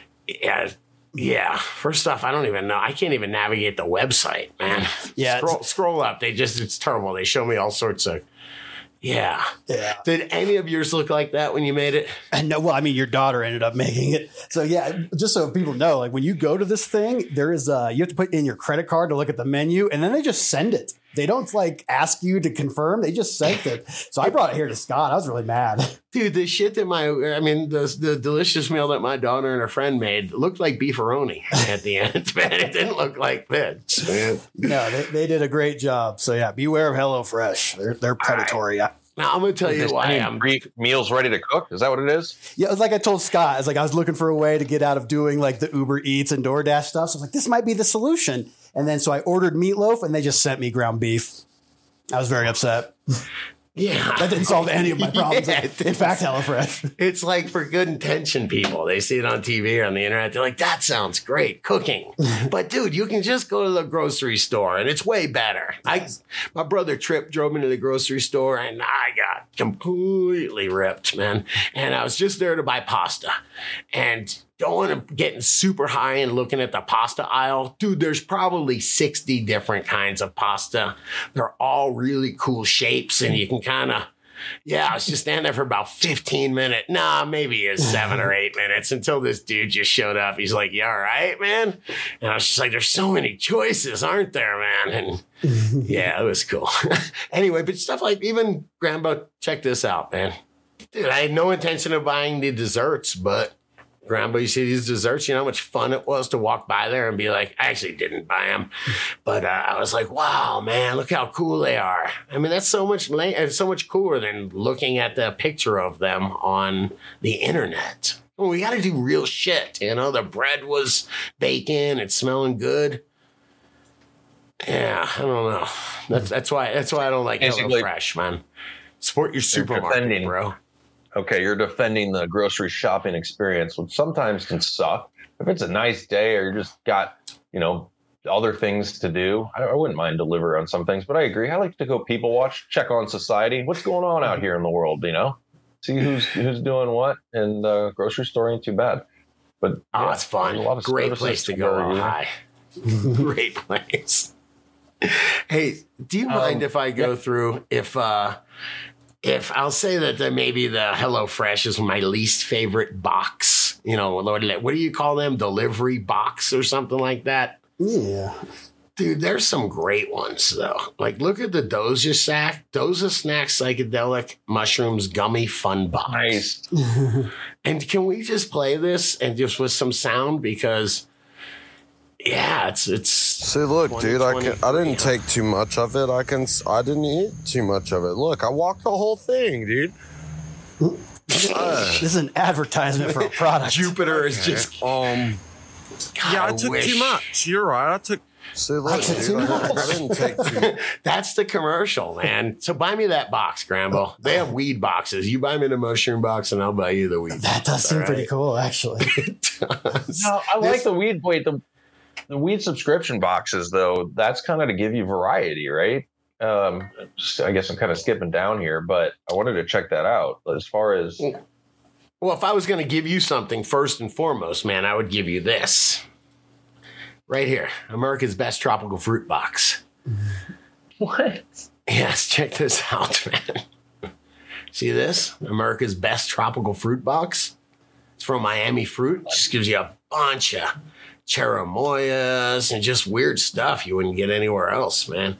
B: Yeah. First off, I don't even know. I can't even navigate the website, man.
C: Yeah.
B: Scroll up. It's terrible. They show me all sorts of. Yeah. Did any of yours look like that when you made it?
C: And no, well, I mean, your daughter ended up making it. So yeah, just so people know, like when you go to this thing, there is you have to put in your credit card to look at the menu, and then they just send it. They don't like ask you to confirm. They just sent it. So I brought it here to Scott. I was really mad.
B: Dude, the shit that the delicious meal that my daughter and her friend made looked like beefaroni at the end, man. It didn't look like this, man.
C: No, they did a great job. So yeah, beware of HelloFresh. They're predatory.
B: Right. Now I'm gonna tell you why I'm
A: meals ready to cook. Is that what it is?
C: Yeah, it was like I told Scott. It's like I was looking for a way to get out of doing like the Uber Eats and DoorDash stuff. So I was like, this might be the solution. And then so I ordered meatloaf, and they just sent me ground beef. I was very upset.
B: Yeah.
C: That didn't solve any of my problems.
B: Yeah,
C: in fact, HelloFresh.
B: It's like for good intention people. They see it on TV or on the internet. They're like, that sounds great, cooking. But dude, you can just go to the grocery store and it's way better. My brother Trip drove me to the grocery store and I got completely ripped, man. And I was just there to buy pasta. And going and getting super high and looking at the pasta aisle, dude, there's probably 60 different kinds of pasta. They're all really cool shapes, and you can kind of, I was just standing there for about 15 minutes. Nah, maybe it's 7 or 8 minutes until this dude just showed up. He's like, you all right, man? And I was just like, there's so many choices, aren't there, man? And yeah, it was cool. Anyway, but stuff like even Grambo, check this out, man. Dude, I had no intention of buying the desserts, but Grambo, you see these desserts, you know how much fun it was to walk by there and be like, I actually didn't buy them. But I was like, wow, man, look how cool they are. I mean, that's so much cooler than looking at the picture of them on the internet. Well, we got to do real shit. You know, the bread was baking and smelling good. Yeah, I don't know. That's why I don't like HelloFresh, man. Support your supermarket, bro.
A: Okay, you're defending the grocery shopping experience, which sometimes can suck. If it's a nice day or you just got, other things to do, I wouldn't mind deliver on some things. But I agree. I like to go people watch, check on society. What's going on out here in the world, See who's doing what, and grocery store ain't too bad. But
B: it's fun. A lot of great place to go. Hi. Great place. Hey, do you mind if I go through if I'll say that maybe the HelloFresh is my least favorite box, what do you call them? Delivery box or something like that?
C: Yeah.
B: Dude, there's some great ones, though. Like, look at the Doja Snack Psychedelic Mushrooms Gummy Fun Box.
A: Nice.
B: And can we just play this and just with some sound? Because, it's.
D: See, look, dude, I didn't take too much of it. I didn't eat too much of it. Look, I walked the whole thing, dude.
C: This is an advertisement for a product.
B: Jupiter is just.
D: I took too much. You're right. I took. See, look, dude, I didn't take too much.
B: That's the commercial, man. So buy me that box, Grambo. They have weed boxes. You buy me the mushroom box, and I'll buy you the weed.
C: That does seem pretty cool, actually.
B: It does.
A: No, I like the weed. Wait, the weed subscription boxes, though, that's kind of to give you variety, right? I guess I'm kind of skipping down here, but I wanted to check that out. As far as...
B: Well, if I was going to give you something first and foremost, man, I would give you this. Right here. America's Best Tropical Fruit Box.
A: What?
B: Yes, check this out, man. See this? America's Best Tropical Fruit Box. It's from Miami Fruit. It just gives you a bunch of cherimoyas and just weird stuff you wouldn't get anywhere else, man.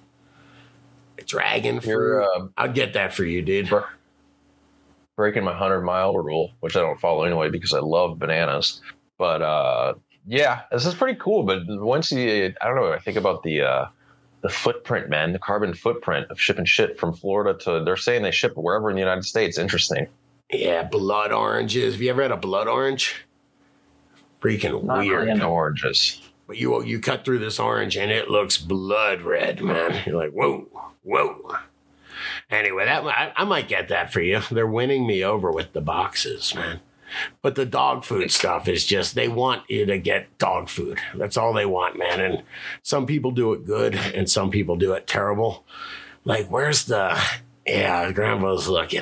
B: Dragon fruit. I'd get that for you, dude.
A: Breaking my 100-mile rule, which I don't follow anyway because I love bananas. But yeah, this is pretty cool. But once I don't know, I think about the footprint, man, the carbon footprint of shipping shit from Florida to, they're saying they ship wherever in the United States. Interesting.
B: Yeah, blood oranges. Have you ever had a blood orange? Freaking
A: Not
B: weird.
A: really oranges.
B: But you cut through this orange and it looks blood red, man. You're like, whoa. Anyway, I might get that for you. They're winning me over with the boxes, man. But the dog food stuff is just, they want you to get dog food. That's all they want, man. And some people do it good and some people do it terrible. Like, where's Grandpa's looking.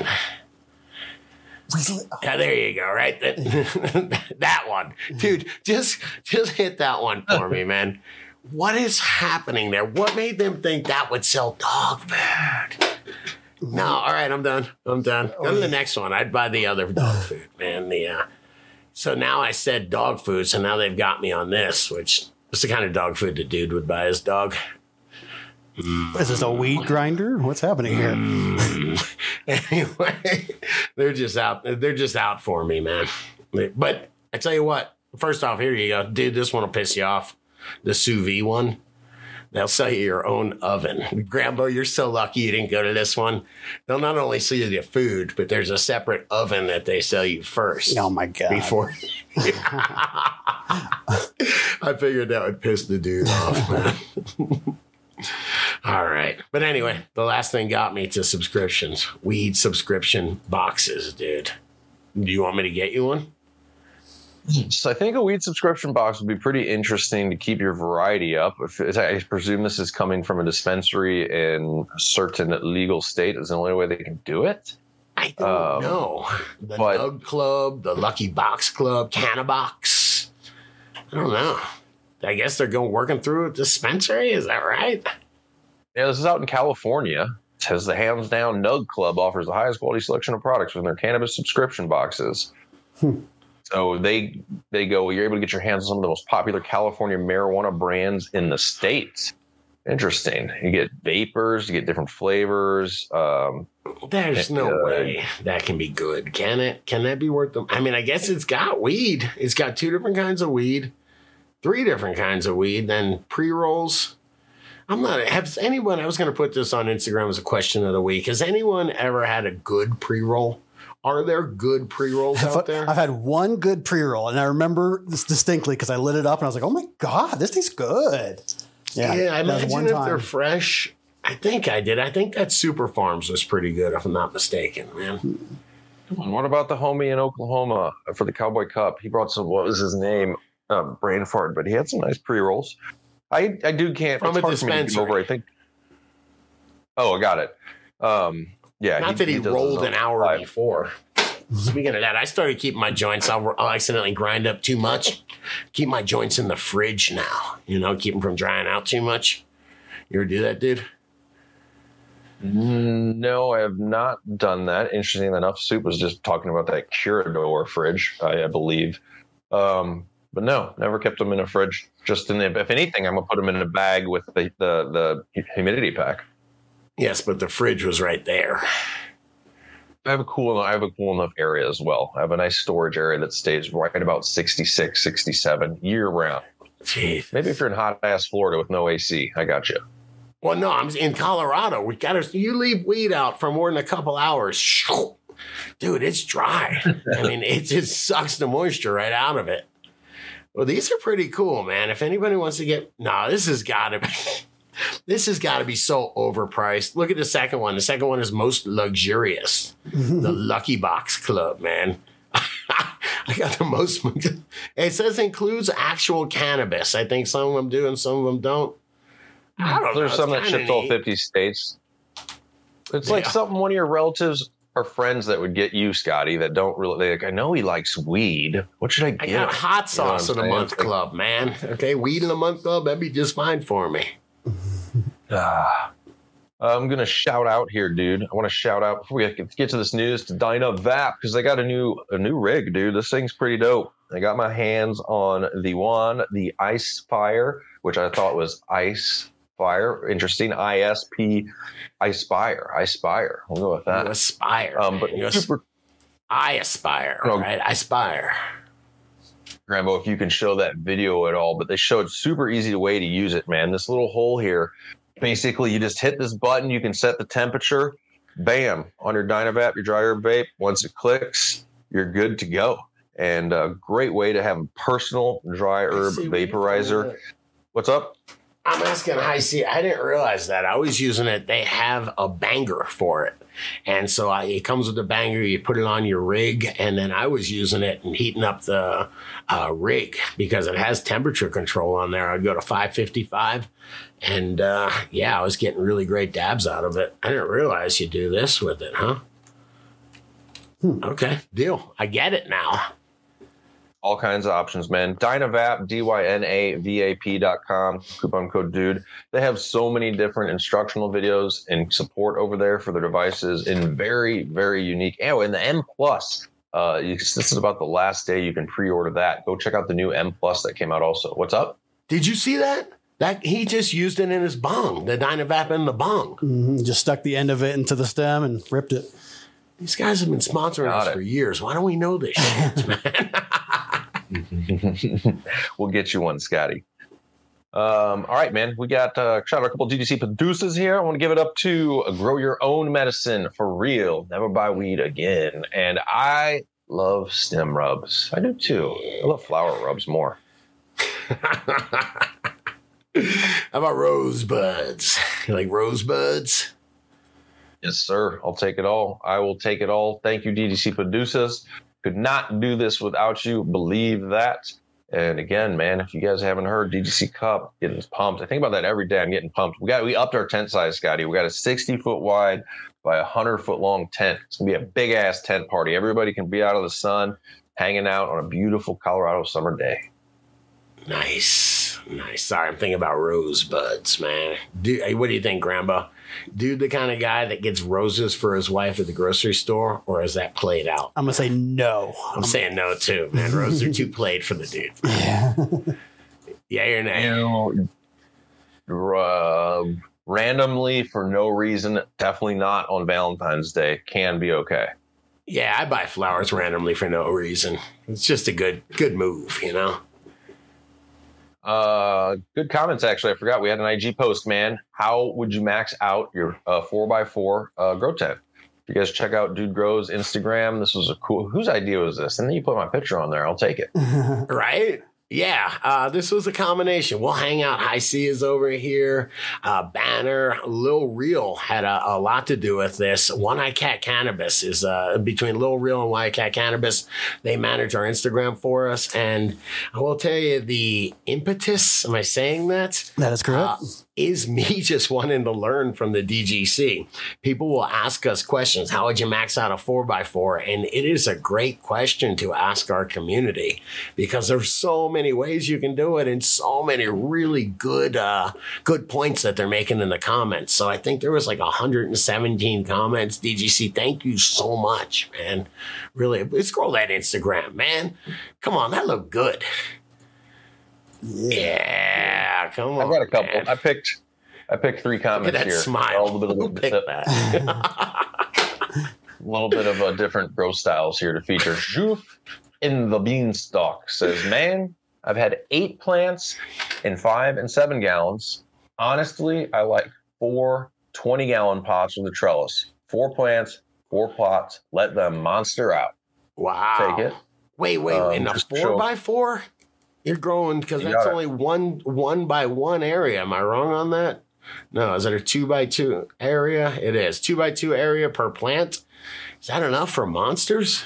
B: Yeah, there you go, right? That one. Dude, just hit that one for me, man. What is happening there? What made them think that would sell dog food? No, all right, I'm done. Go to the next one. I'd buy the other dog food, man. So now I said dog food, so now they've got me on this, which is the kind of dog food the dude would buy his dog.
C: Is this a weed grinder? What's happening here?
B: Anyway, they're just out for me, man. But I tell you what, first off, here you go. Dude, this one will piss you off. The sous vide one. They'll sell you your own oven. Grandpa, you're so lucky you didn't go to this one. They'll not only sell you the food, but there's a separate oven that they sell you first.
C: Oh, my God.
B: Before. I figured that would piss the dude off, man. All right. But anyway, the last thing got me to subscriptions. Weed subscription boxes, dude. Do you want me to get you one?
A: So I think a weed subscription box would be pretty interesting to keep your variety up. I presume this is coming from a dispensary in a certain legal state. Is the only way they can do it.
B: I don't know. The Nug Club, the Lucky Box Club, Cannabox. I don't know. I guess they're working through a dispensary. Is that right?
A: Yeah, this is out in California. It says the Hands Down Nug Club offers the highest quality selection of products within their cannabis subscription boxes. So they go, you're able to get your hands on some of the most popular California marijuana brands in the state. Interesting. You get vapors, you get different flavors.
B: There's no way that can be good, can it? Can that be worth them? I mean, I guess it's got weed. It's got 2 different kinds of weed, 3 different kinds of weed, then pre-rolls. I was going to put this on Instagram as a question of the week. Has anyone ever had a good pre-roll? Are there good pre-rolls out there?
C: I've had one good pre-roll, and I remember this distinctly because I lit it up, and I was like, oh, my God, this tastes good.
B: Yeah, I imagine if they're fresh. I think I did. I think that Super Farms was pretty good, if I'm not mistaken, man.
A: What about the homie in Oklahoma for the Cowboy Cup? He brought some, what was his name? Brain fart, but he had some nice pre-rolls. I can't.
B: From a dispensary.
A: I think. Oh, I got it. Yeah.
B: Not that he rolled an hour before. Speaking of that, I started keeping my joints. I'll accidentally grind up too much. Keep my joints in the fridge now. Keep them from drying out too much. You ever do that, dude?
A: No, I have not done that. Interesting enough, Soup was just talking about that Curador fridge, I believe. But no, never kept them in a fridge. Just if anything, I'm gonna put them in a bag with the humidity pack.
B: Yes, but the fridge was right there.
A: I have a cool enough area as well. I have a nice storage area that stays right at about 66, 67 year round.
B: Jeez.
A: Maybe if you're in hot ass Florida with no AC, I got you.
B: Well, no, I'm in Colorado. You leave weed out for more than a couple hours, dude, it's dry. I mean, it just sucks the moisture right out of it. Well, these are pretty cool, man. If anybody wants to this has got to be so overpriced. Look at the second one. The second one is most luxurious. The Lucky Box Club, man. I got the most. It says includes actual cannabis. I think some of them do and some of them don't. I don't know.
A: There's some that ships all 50 states. It's like something one of your relatives or friends that would get you, Scotty, that don't really, I know he likes weed. What should I get?
B: I got hot sauce in a month club, man. Okay, weed in a month club, that'd be just fine for me.
A: I'm going to shout out here, dude. I want to shout out before we get to this news to Dynavap because they got a new rig, dude. This thing's pretty dope. I got my hands on the Ice Fire, which I thought was Ice Fire. Interesting. ISP Ispire. We'll go with that.
B: You aspire.
A: But super.
B: I aspire. Right? I aspire.
A: Grambo, if you can show that video at all, but they showed super easy way to use it, man. This little hole here, basically you just hit this button, you can set the temperature, bam, on your Dynavap, your dry herb vape. Once it clicks, you're good to go. And a great way to have a personal dry herb vaporizer. What's up?
B: I'm asking Hi-C. I didn't realize that. I was using it. They have a banger for it. And so it comes with a banger. You put it on your rig. And then I was using it and heating up the rig because it has temperature control on there. I'd go to 555. And I was getting really great dabs out of it. I didn't realize you do this with it, huh? Okay, deal. I get it now.
A: All kinds of options, man. Dynavap, DYNAVAP.com, coupon code DUDE. They have so many different instructional videos and support over there for their devices in very, very unique. Oh, and the M Plus. This is about the last day you can pre-order that. Go check out the new M Plus that came out also. What's up?
B: Did you see that? That he just used it in his bong, the Dynavap in the bong.
C: Mm-hmm. Just stuck the end of it into the stem and ripped it.
B: These guys have been sponsoring us for years. Why don't we know this shit, man?
A: We'll get you one, Scotty. All right, man. We got shout out a couple DGC producers here. I want to give it up to Grow Your Own Medicine for real. Never buy weed again. And I love stem rubs. I do too. I love flower rubs more.
B: How about rosebuds? You like rosebuds?
A: Yes, sir. I'll take it all. I will take it all. Thank you, DGC producers. Could not do this without you. Believe that. And again, man, if you guys haven't heard, DGC Cup getting pumped. I think about that every day. I'm getting pumped. We upped our tent size, Scotty. We got a 60-foot wide by 100-foot long tent. It's gonna be a big ass tent party. Everybody can be out of the sun, hanging out on a beautiful Colorado summer day.
B: Nice. Sorry, I'm thinking about rosebuds, man. What do you think, Grandpa? Dude, the kind of guy that gets roses for his wife at the grocery store, or is that played out?
C: I'm gonna say no.
B: I'm saying no too, man. Roses are too played for the dude. Yeah, or nay?
A: Randomly for no reason, definitely not on Valentine's Day. Can be okay.
B: Yeah, I buy flowers randomly for no reason. It's just a good move, you know.
A: Good comments, actually. I forgot we had an IG post, man. How would you max out your 4x4 grow tent? You guys check out Dude Grows Instagram. This was a cool. Whose idea was this? And then you put my picture on there. I'll take it.
B: Right? Yeah, this was a combination. We'll hang out. Hi-C is over here. Banner, Lil Real had a lot to do with this. One Eye Cat Cannabis is between Lil Real and One Eye Cat Cannabis. They manage our Instagram for us. And I will tell you the impetus, am I saying that?
C: That is correct.
B: Is me just wanting to learn from the DGC. People will ask us questions. How would you max out a 4x4? And it is a great question to ask our community because there's so many ways you can do it and so many really good points that they're making in the comments. So I think there was like 117 comments. DGC, thank you so much, man. Really, scroll that Instagram, man. Come on, that looked good. Yeah, come on.
A: I've got a couple.
B: Man.
A: I picked 3 comments
B: Look at that
A: here.
B: Smile.
A: Who picked that? A little bit of different grow styles here to feature. Joof in the Beanstalk says, man, I've had 8 plants in 5 and 7 gallons. Honestly, I like 4 20-gallon pots with a trellis. 4 plants, 4 pots. Let them monster out.
B: Wow.
A: Take it.
B: Wait. In a 4x4? You're growing because that's only one by one area. Am I wrong on that? No, is it a 2x2 area? It is 2x2 area per plant. Is that enough for monsters?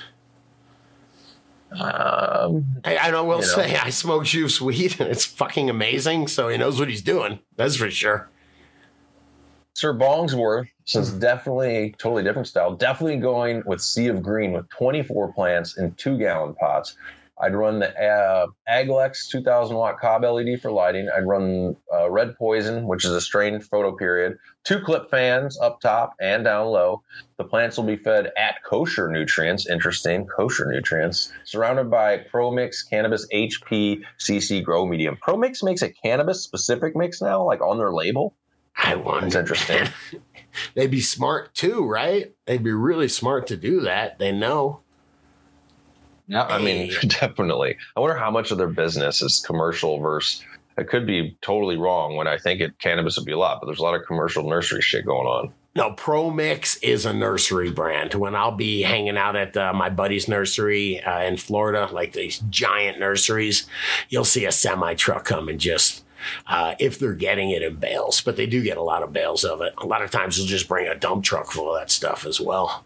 B: I will say I smoke Juice weed and it's fucking amazing. So he knows what he's doing. That's for sure.
A: Sir Bongsworth says definitely a totally different style. Definitely going with Sea of Green with 24 plants in 2-gallon pots. I'd run the Aglex 2,000 watt cob LED for lighting. I'd run Red Poison, which is a strained photo period. 2 clip fans up top and down low. The plants will be fed at kosher nutrients. Interesting, kosher nutrients. Surrounded by ProMix Cannabis HP CC Grow Medium. ProMix makes a cannabis specific mix now, like on their label.
B: I wonder.
A: It's interesting.
B: They'd be smart too, right? They'd be really smart to do that. They know.
A: Yeah, I mean, definitely. I wonder how much of their business is commercial versus. I could be totally wrong when I think cannabis would be a lot, but there's a lot of commercial nursery shit going on.
B: No, Pro Mix is a nursery brand. When I'll be hanging out at my buddy's nursery in Florida, like these giant nurseries, you'll see a semi truck come and just, if they're getting it in bales, but they do get a lot of bales of it. A lot of times they'll just bring a dump truck full of that stuff as well.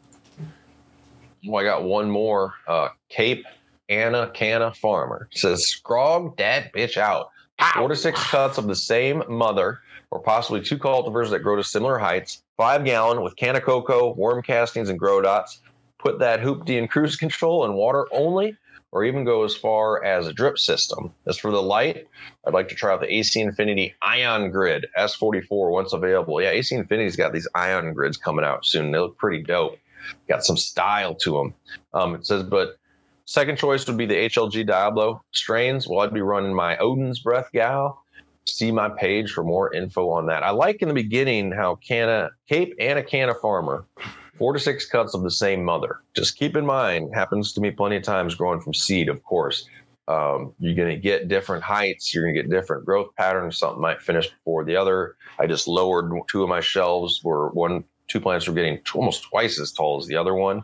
A: Well, I got one more. Cape Anna Canna Farmer. It says, scrog that bitch out. 4 to 6 cuts of the same mother, or possibly 2 cultivars that grow to similar heights. 5 gallon with canna cocoa, worm castings, and grow dots. Put that hoopty in cruise control and water only, or even go as far as a drip system. As for the light, I'd like to try out the AC Infinity Ion Grid S44 once available. Yeah, AC Infinity's got these Ion Grids coming out soon. They look pretty dope. Got some style to them. It says, but second choice would be the HLG Diablo strains. Well, I'd be running my Odin's Breath Gal. See my page for more info on that. I like in the beginning how Cape Anna Canna Farmer, 4 to 6 cuts of the same mother. Just keep in mind, happens to me plenty of times growing from seed, of course. You're going to get different heights. You're going to get different growth patterns. Something might finish before the other. I just lowered 2 of my shelves where 2 plants were getting almost twice as tall as the other one.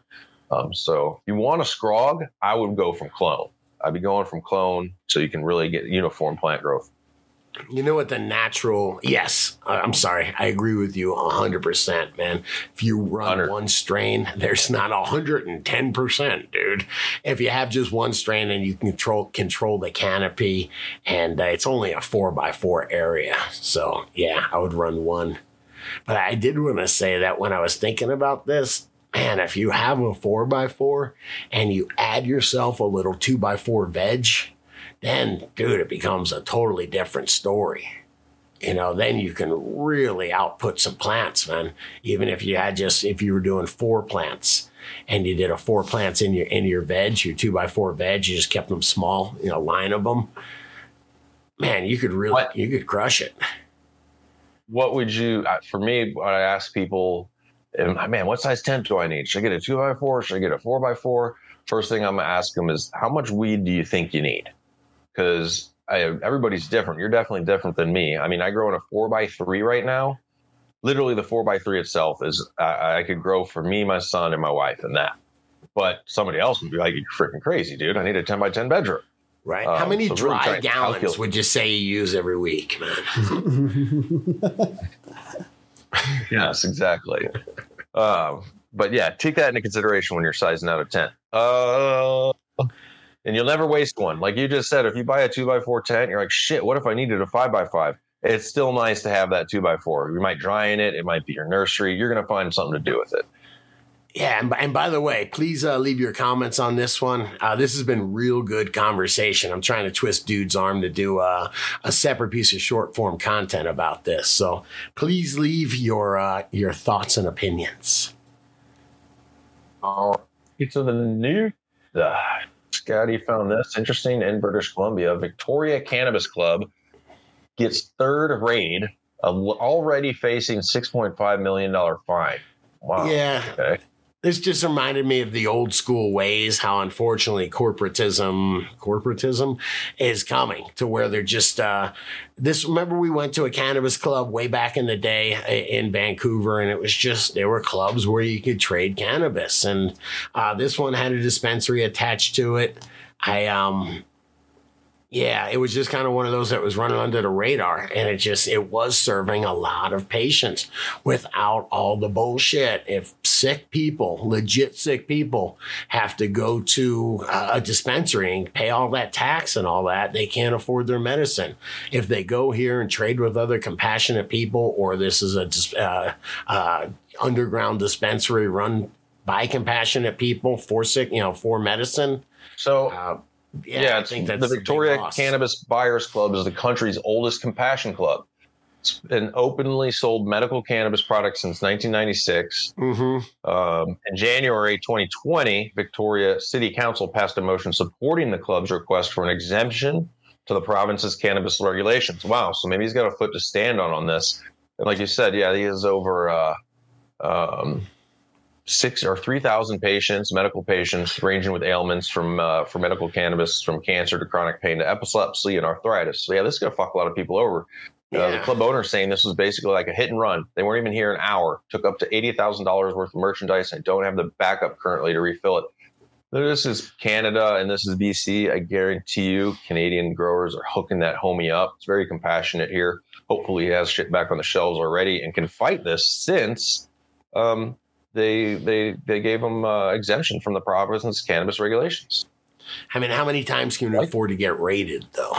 A: So if you want a scrog, I would go from clone. I'd be going from clone so you can really get uniform plant growth.
B: You know what the natural, yes, I'm sorry. I agree with you 100%, man. If you run 100. One strain, there's not 110%, dude. If you have just one strain, then you can control the canopy, and it's only a 4x4 area. So yeah, I would run one. But I did want to say that when I was thinking about this, man, if you have a 4x4 and you add yourself a little 2x4 veg, then, dude, it becomes a totally different story. You know, then you can really output some plants, man. Even if you were doing 4 plants and you did 4 plants in your veg, your 2x4 veg, you just kept them small, line of them. Man, you could crush it.
A: What would you, for me, what I ask people, man, what size tent do I need? Should I get a 2x4? Should I get a 4x4? First thing I'm going to ask them is, how much weed do you think you need? Because everybody's different. You're definitely different than me. I mean, I grow in a 4x3 right now. Literally, the 4x3 itself is, I could grow for me, my son, and my wife and that. But somebody else would be like, you're freaking crazy, dude. I need a 10x10 bedroom.
B: Right. How many dry gallons would you say you use every week, man?
A: Yes, exactly. But yeah, take that into consideration when you're sizing out a tent. And you'll never waste one. Like you just said, if you buy a 2x4 tent, you're like, shit, what if I needed a 5x5? It's still nice to have that 2x4. You might dry in it. It might be your nursery. You're going to find something to do with it.
B: Yeah, and by the way, please leave your comments on this one. This has been real good conversation. I'm trying to twist Dude's arm to do a separate piece of short form content about this. So please leave your thoughts and opinions.
A: It's the new. Scotty found this interesting in British Columbia. Victoria Cannabis Club gets 3rd raid, already facing $6.5 million fine. Wow.
B: Yeah.
A: Okay.
B: This just reminded me of the old school ways, how unfortunately corporatism is coming to where they're just, remember we went to a cannabis club way back in the day in Vancouver, and it was just, there were clubs where you could trade cannabis. And this one had a dispensary attached to it. It was just kind of one of those that was running under the radar, and it was serving a lot of patients without all the bullshit. If legit sick people have to go to a dispensary and pay all that tax and all that, they can't afford their medicine. If they go here and trade with other compassionate people, or this is a underground dispensary run by compassionate people for medicine.
A: So, I think that's the Victoria Cannabis Buyers Club is the country's oldest compassion club. It's been openly sold medical cannabis products since 1996. Mm-hmm. In January 2020, Victoria City Council passed a motion supporting the club's request for an exemption to the province's cannabis regulations. Wow, so maybe he's got a foot to stand on this. And like you said, yeah, he is over 3,000 patients, medical patients, ranging with ailments from for medical cannabis, from cancer to chronic pain to epilepsy and arthritis. So yeah, this is gonna fuck a lot of people over. The club owner saying this was basically like a hit and run. They weren't even here an hour. Took up to $80,000 worth of merchandise. I don't have the backup currently to refill it. This is Canada and this is BC. I guarantee you, Canadian growers are hooking that homie up. It's very compassionate here. Hopefully, he has shit back on the shelves already and can fight this since they gave him exemption from the province's cannabis regulations.
B: I mean, how many times can you afford to get raided, though?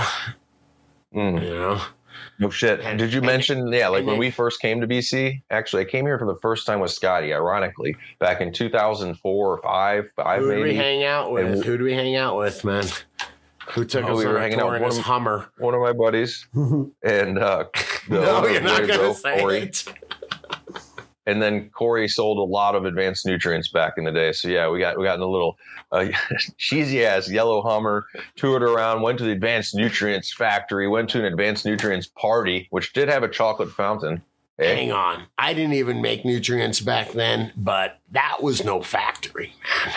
B: You know.
A: No shit. Did you mention, when we first came to BC, actually, I came here for the first time with Scotty, ironically, back in 2004 or 5 maybe.
B: Who did we hang out with, man? Who took us on a tour in his Hummer?
A: One of my buddies. And
B: no, you're not going to say
A: Corey.
B: it.
A: And then Corey sold a lot of advanced nutrients back in the day. So yeah, we got in a little cheesy ass yellow Hummer, toured around, went to the advanced nutrients factory, went to an advanced nutrients party, which did have a chocolate fountain.
B: Hang on. I didn't even make nutrients back then, but that was no factory, man.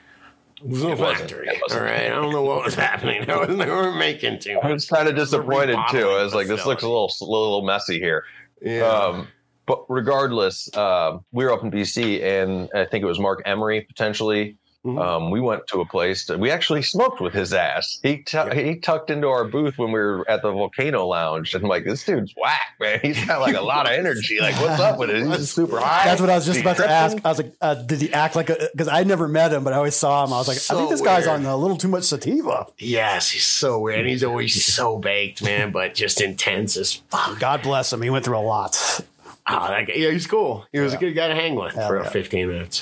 B: It was no factory. All right. I don't know what was happening. They weren't making too much.
A: I was kind of disappointed too. I was like, this looks a little messy here.
B: Yeah.
A: But regardless, we were up in BC, and I think it was Mark Emery potentially. Mm-hmm. We went to a place we actually smoked with his ass. He tucked into our booth when we were at the Volcano Lounge, and I'm like, this dude's whack, man. He's got like a lot of energy. Like, what's up with it? He's super high.
C: That's what I was just about to ask. I was like, did he act like because I never met him, but I always saw him. I was like, I think this guy's on a little too much sativa.
B: Yes, he's so weird. He's always so baked, man, but just intense as fuck.
C: God bless him. He went through a lot.
B: Oh, he's cool. He was a good guy to hang with for 15 minutes.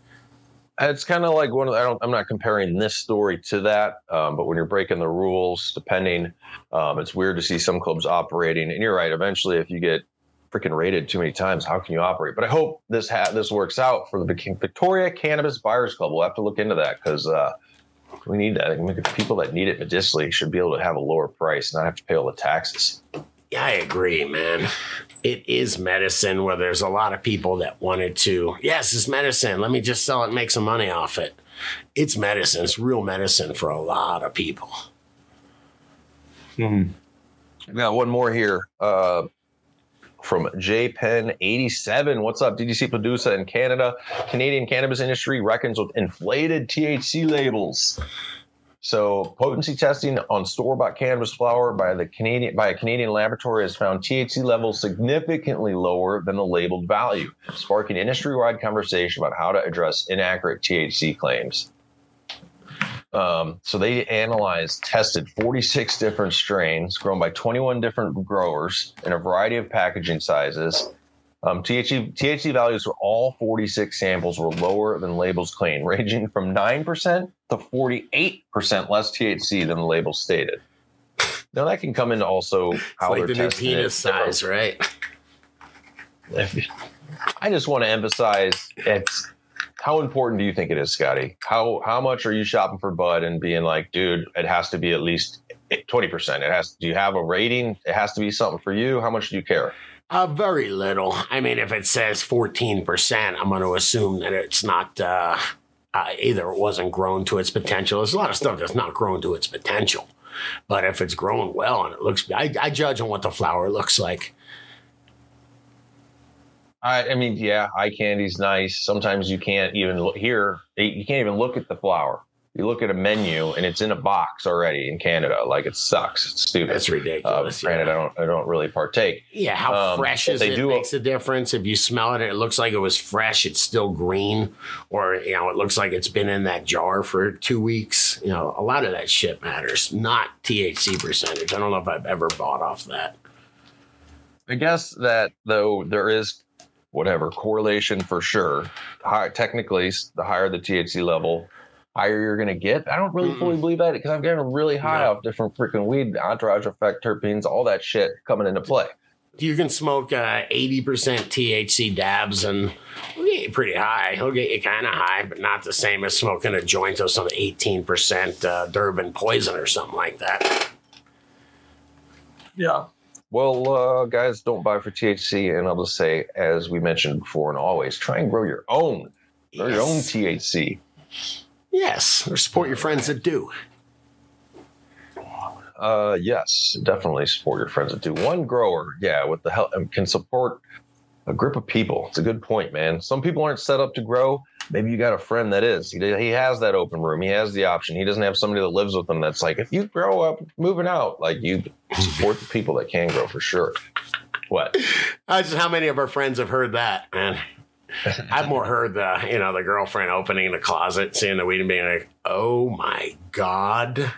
A: It's kind of like I'm not comparing this story to that, but when you're breaking the rules, depending, it's weird to see some clubs operating. And you're right. Eventually, if you get freaking raided too many times, how can you operate? But I hope this works out for the Victoria Cannabis Buyers Club. We'll have to look into that because we need that. I mean, people that need it medicinally should be able to have a lower price, not have to pay all the taxes.
B: Yeah, I agree, man. It is medicine where there's a lot of people that wanted to, yes, it's medicine. Let me just sell it and make some money off it. It's medicine. It's real medicine for a lot of people.
A: Mm-hmm. We got one more here from JPen87. What's up, DDC Producer in Canada? Canadian cannabis industry reckons with inflated THC labels. So potency testing on store-bought cannabis flower by a Canadian laboratory has found THC levels significantly lower than the labeled value, sparking industry-wide conversation about how to address inaccurate THC claims. So they tested 46 different strains grown by 21 different growers in a variety of packaging sizes. THC values for all 46 samples were lower than labels claim, ranging from 9% to 48% less THC than the label stated. Now that can come into also how
B: it's like
A: they're
B: the new
A: testing
B: penis size, right?
A: I just want to emphasize how important do you think it is, Scotty? How much are you shopping for bud and being like, dude, it has to be at least 20%. Do you have a rating? It has to be something for you. How much do you care?
B: Very little. I mean, if it says 14%, I'm going to assume that it's not either it wasn't grown to its potential. There's a lot of stuff that's not grown to its potential. But if it's grown well and it looks, I judge on what the flower looks like.
A: I mean, yeah, eye candy's nice. Sometimes you can't even look here. You can't even look at the flower. You look at a menu and it's in a box already in Canada. Like, it sucks. It's stupid.
B: That's ridiculous.
A: Granted, I don't really partake.
B: Yeah, how fresh is it makes a difference. If you smell it, it looks like it was fresh. It's still green, or it looks like it's been in that jar for 2 weeks. A lot of that shit matters. Not THC percentage. I don't know if I've ever bought off that.
A: I guess that though there is correlation for sure. Technically, the higher the THC level, higher you're going to get. I don't really fully believe that because I'm getting really high off different freaking weed, entourage effect, terpenes, all that shit coming into play.
B: You can smoke 80% THC dabs and it'll get you pretty high. It'll get you kind of high, but not the same as smoking a joint of some 18% Durban poison or something like that.
A: Yeah. Well, guys, don't buy for THC. And I'll just say, as we mentioned before and always, try and grow your own. Or your own THC.
B: Yes, or support your friends that do.
A: Yes, definitely support your friends that do. One grower, with the help, can support a group of people. It's a good point, man. Some people aren't set up to grow. Maybe you got a friend that is. He has that open room. He has the option. He doesn't have somebody that lives with him that's like, if you grow up moving out, like, you support the people that can grow for sure. What?
B: Just how many of our friends have heard that, man? I've more heard the girlfriend opening the closet, seeing the weed and being like, oh my God.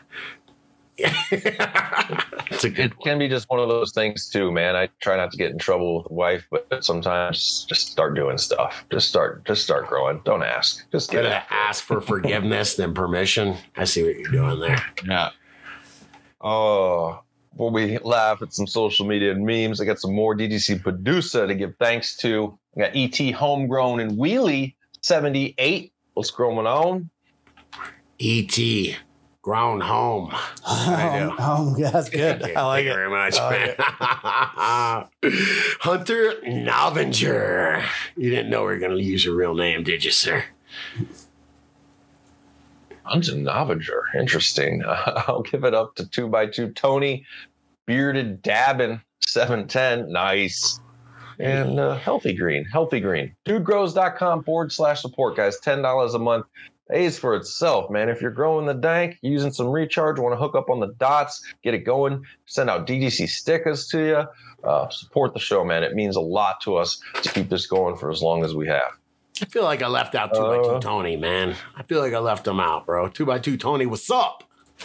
A: It can be just one of those things too, man. I try not to get in trouble with the wife, but sometimes just start doing stuff. Just start growing. Don't ask. Just get it.
B: Ask for forgiveness than permission. I see what you're doing there.
A: Yeah. Oh, before we laugh at some social media and memes, I got some more DGC producer to give thanks to. I got ET Homegrown and Wheelie 78. What's going on?
B: ET. Grown home.
C: Yeah, that's good. I like it.
B: Very much, man. Hunter Novinger. You didn't know we were going to use your real name, did you, sir?
A: Hunter Novinger. Interesting. I'll give it up to 2x2 Tony. Bearded Dabbin 710. Nice. And Healthy Green. Dudegrows.com/support, guys. $10 a month. Pays for itself, man. If you're growing the dank, using some recharge, want to hook up on the dots, get it going, send out DGC stickers to you, support the show, man. It means a lot to us to keep this going for as long as we have.
B: I feel like I left out 2x2 Tony, man. I feel like I left him out, bro. 2x2 Tony, what's up?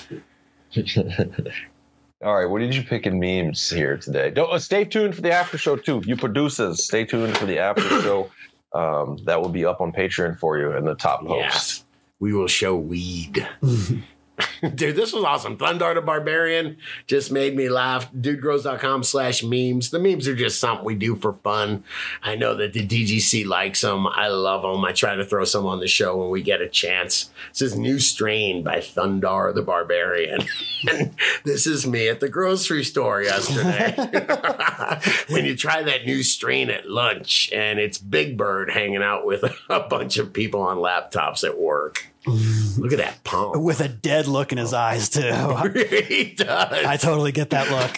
A: All right, what did you pick in memes here today? Stay tuned for the after show, too. You producers, stay tuned for the after show. That will be up on Patreon for you in the top post.
B: Yes. We will show weed. Dude, this was awesome. Thundar the Barbarian just made me laugh. Dudegrows.com/memes. The memes are just something we do for fun. I know that the DGC likes them. I love them. I try to throw some on the show when we get a chance. This is New Strain by Thundar the Barbarian. This is me at the grocery store yesterday. When you try that new strain at lunch, and it's Big Bird hanging out with a bunch of people on laptops at work. Look at that pump.
C: With a dead look in his eyes, too.
B: He does.
C: I totally get that look.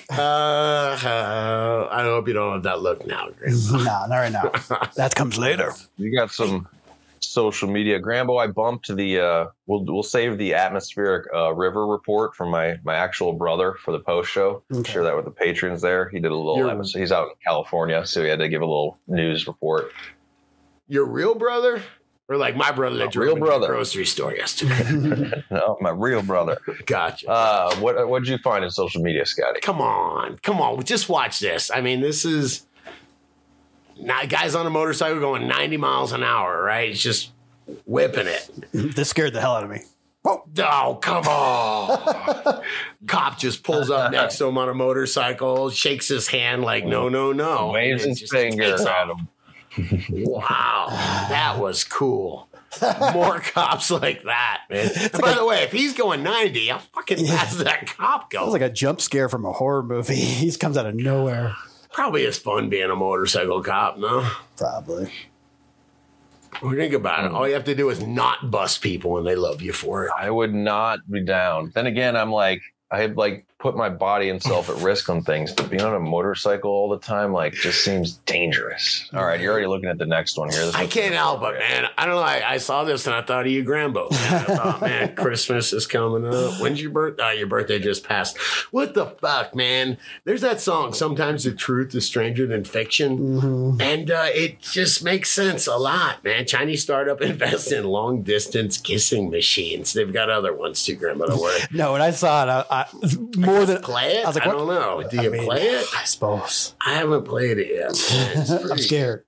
B: I hope you don't have that look now, Grandpa.
C: No, not right now. That comes later.
A: You got some social media. Grambo, I bumped the, we'll save the atmospheric river report from my actual brother for the post show. Okay. Share that with the patrons there. He did a little episode. He's out in California, so he had to give a little news report.
B: Your real brother? Or like my brother that drove to the grocery store yesterday.
A: No, my real brother.
B: Gotcha.
A: What did you find in social media, Scotty?
B: Come on. Just watch this. I mean, this is guys on a motorcycle going 90 miles an hour, right? It's just whipping it.
C: This scared the hell out of me.
B: Oh, come on. Cop just pulls up next to him on a motorcycle, shakes his hand like, no.
A: Waves his finger at him.
B: Wow, that was cool. More cops like that, man. And by the way, if he's going 90, how fucking fast does that cop go?
C: It was like a jump scare from a horror movie. He just comes out of nowhere.
B: Probably is fun being a motorcycle cop, no?
C: Probably.
B: Well, think about it. All you have to do is not bust people and they love you for it.
A: I would not be down. Then again, I had put my body and self at risk on things, but being on a motorcycle all the time, just seems dangerous. All right, you're already looking at the next one here.
B: I can't help it, man. I don't know. I saw this and I thought of you, Grambo. I thought, man, Christmas is coming up. When's your birthday? Your birthday just passed. What the fuck, man? There's that song, Sometimes the Truth is Stranger Than Fiction. Mm-hmm. And it just makes sense a lot, man. Chinese startup invests in long distance kissing machines. They've got other ones too, Grambo. Don't worry.
C: No, when I saw it, more than
B: play it. I was like, I don't know. Do you play it?
C: I suppose
B: I haven't played it yet.
C: I'm scared.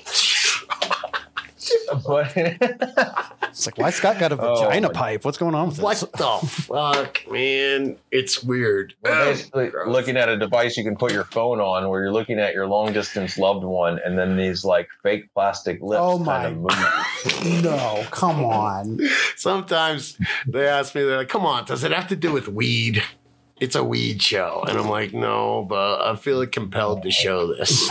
C: It's like, why Scott got a vagina pipe? What's going on with this?
B: What the fuck, man? It's weird.
A: Well, basically, looking at a device you can put your phone on, where you're looking at your long distance loved one, and then these fake plastic lips kind of move.
C: No, come on.
B: Sometimes they ask me, they're like, "Come on, does it have to do with weed?" it's a weed show. And I'm like, no, but I feel compelled to show this.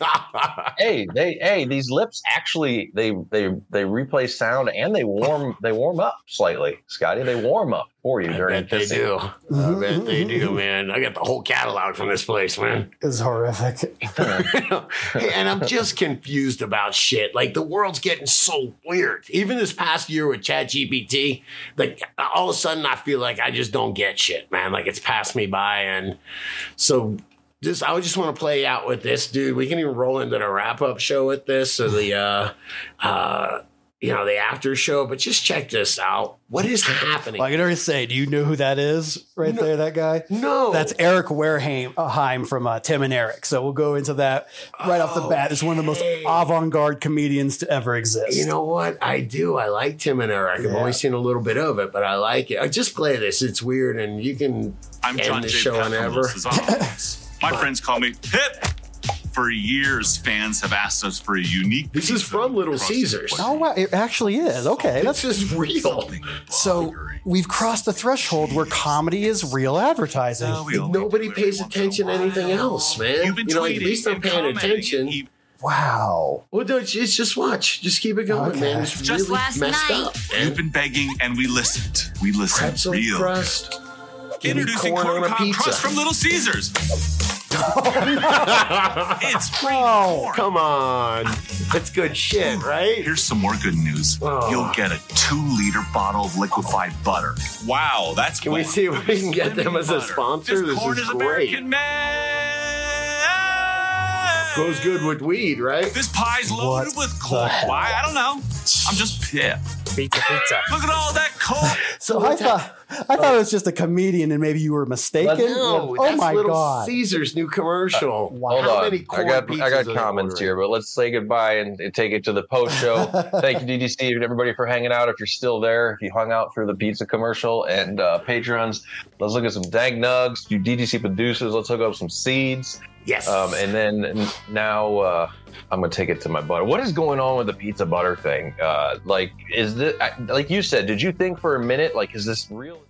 A: Hey, these lips actually they replay sound and they warm up slightly, Scotty. They warm up for you during
B: they do. I bet they do, man. I got the whole catalog from this place, man.
C: It's horrific.
B: And I'm just confused about shit. Like, the world's getting so weird. Even this past year with ChatGPT, like, all of a sudden I feel like I just don't get shit, man. Like, it's passed me by. And so I just want to play out with this, dude. We can even roll into the wrap-up show with this, or the the after show, but just check this out. What is happening?
C: Well, I can already say, do you know who that is there, that guy?
B: No.
C: That's Eric Wareheim from Tim and Eric. So we'll go into that right off the bat. It's one of the most avant-garde comedians to ever exist.
B: You know what? I do. I like Tim and Eric. I've only seen a little bit of it, but I like it. I just play this. It's weird, and you can end the show whenever.
E: My friends call me Pip. For years, fans have asked us for a unique.
B: This is from Little Caesars.
C: Oh, wow. It actually is. Okay.
B: That's just real.
C: So we've crossed the threshold where comedy is real advertising.
B: Nobody pays attention to anything else, man. At least I'm paying attention.
C: Wow.
B: Well, it's just watch. Just keep it going, man. It's
E: just
B: really messed up.
E: You've been begging, and we listened. We listened.
B: Pretzel
E: real.
B: crust.
E: Introducing corn on a crust from Little Caesars. It's free corn.
B: Come on. That's good shit, right?
E: Here's some more good news. You'll get a 2-liter bottle of liquefied butter. Wow, that's
B: Can we see if we can get them as a sponsor? This
E: corn
B: is
E: American
B: great.
E: made.
B: Goes good with weed, right?
E: This pie's loaded with corn. Why? I don't know. I'm just Pip.
C: Pizza.
E: Look at all that corn.
C: So I thought it was just a comedian, and maybe you were mistaken.
B: No,
C: oh my
B: Little
C: God!
B: Caesars new commercial.
C: Wow.
A: Hold
B: How
A: on.
B: many corn
A: I
B: pizzas
A: got comments here, but let's say goodbye and take it to the post show. Thank you, DDC, and everybody for hanging out. If you're still there, if you hung out through the pizza commercial, and patrons, let's look at some dank nugs. You DDC producers, let's hook up some seeds.
B: Yes.
A: And then now I'm gonna take it to my butter. What is going on with the pizza butter thing? Is this like you said? Did you think for a minute, like, is this real?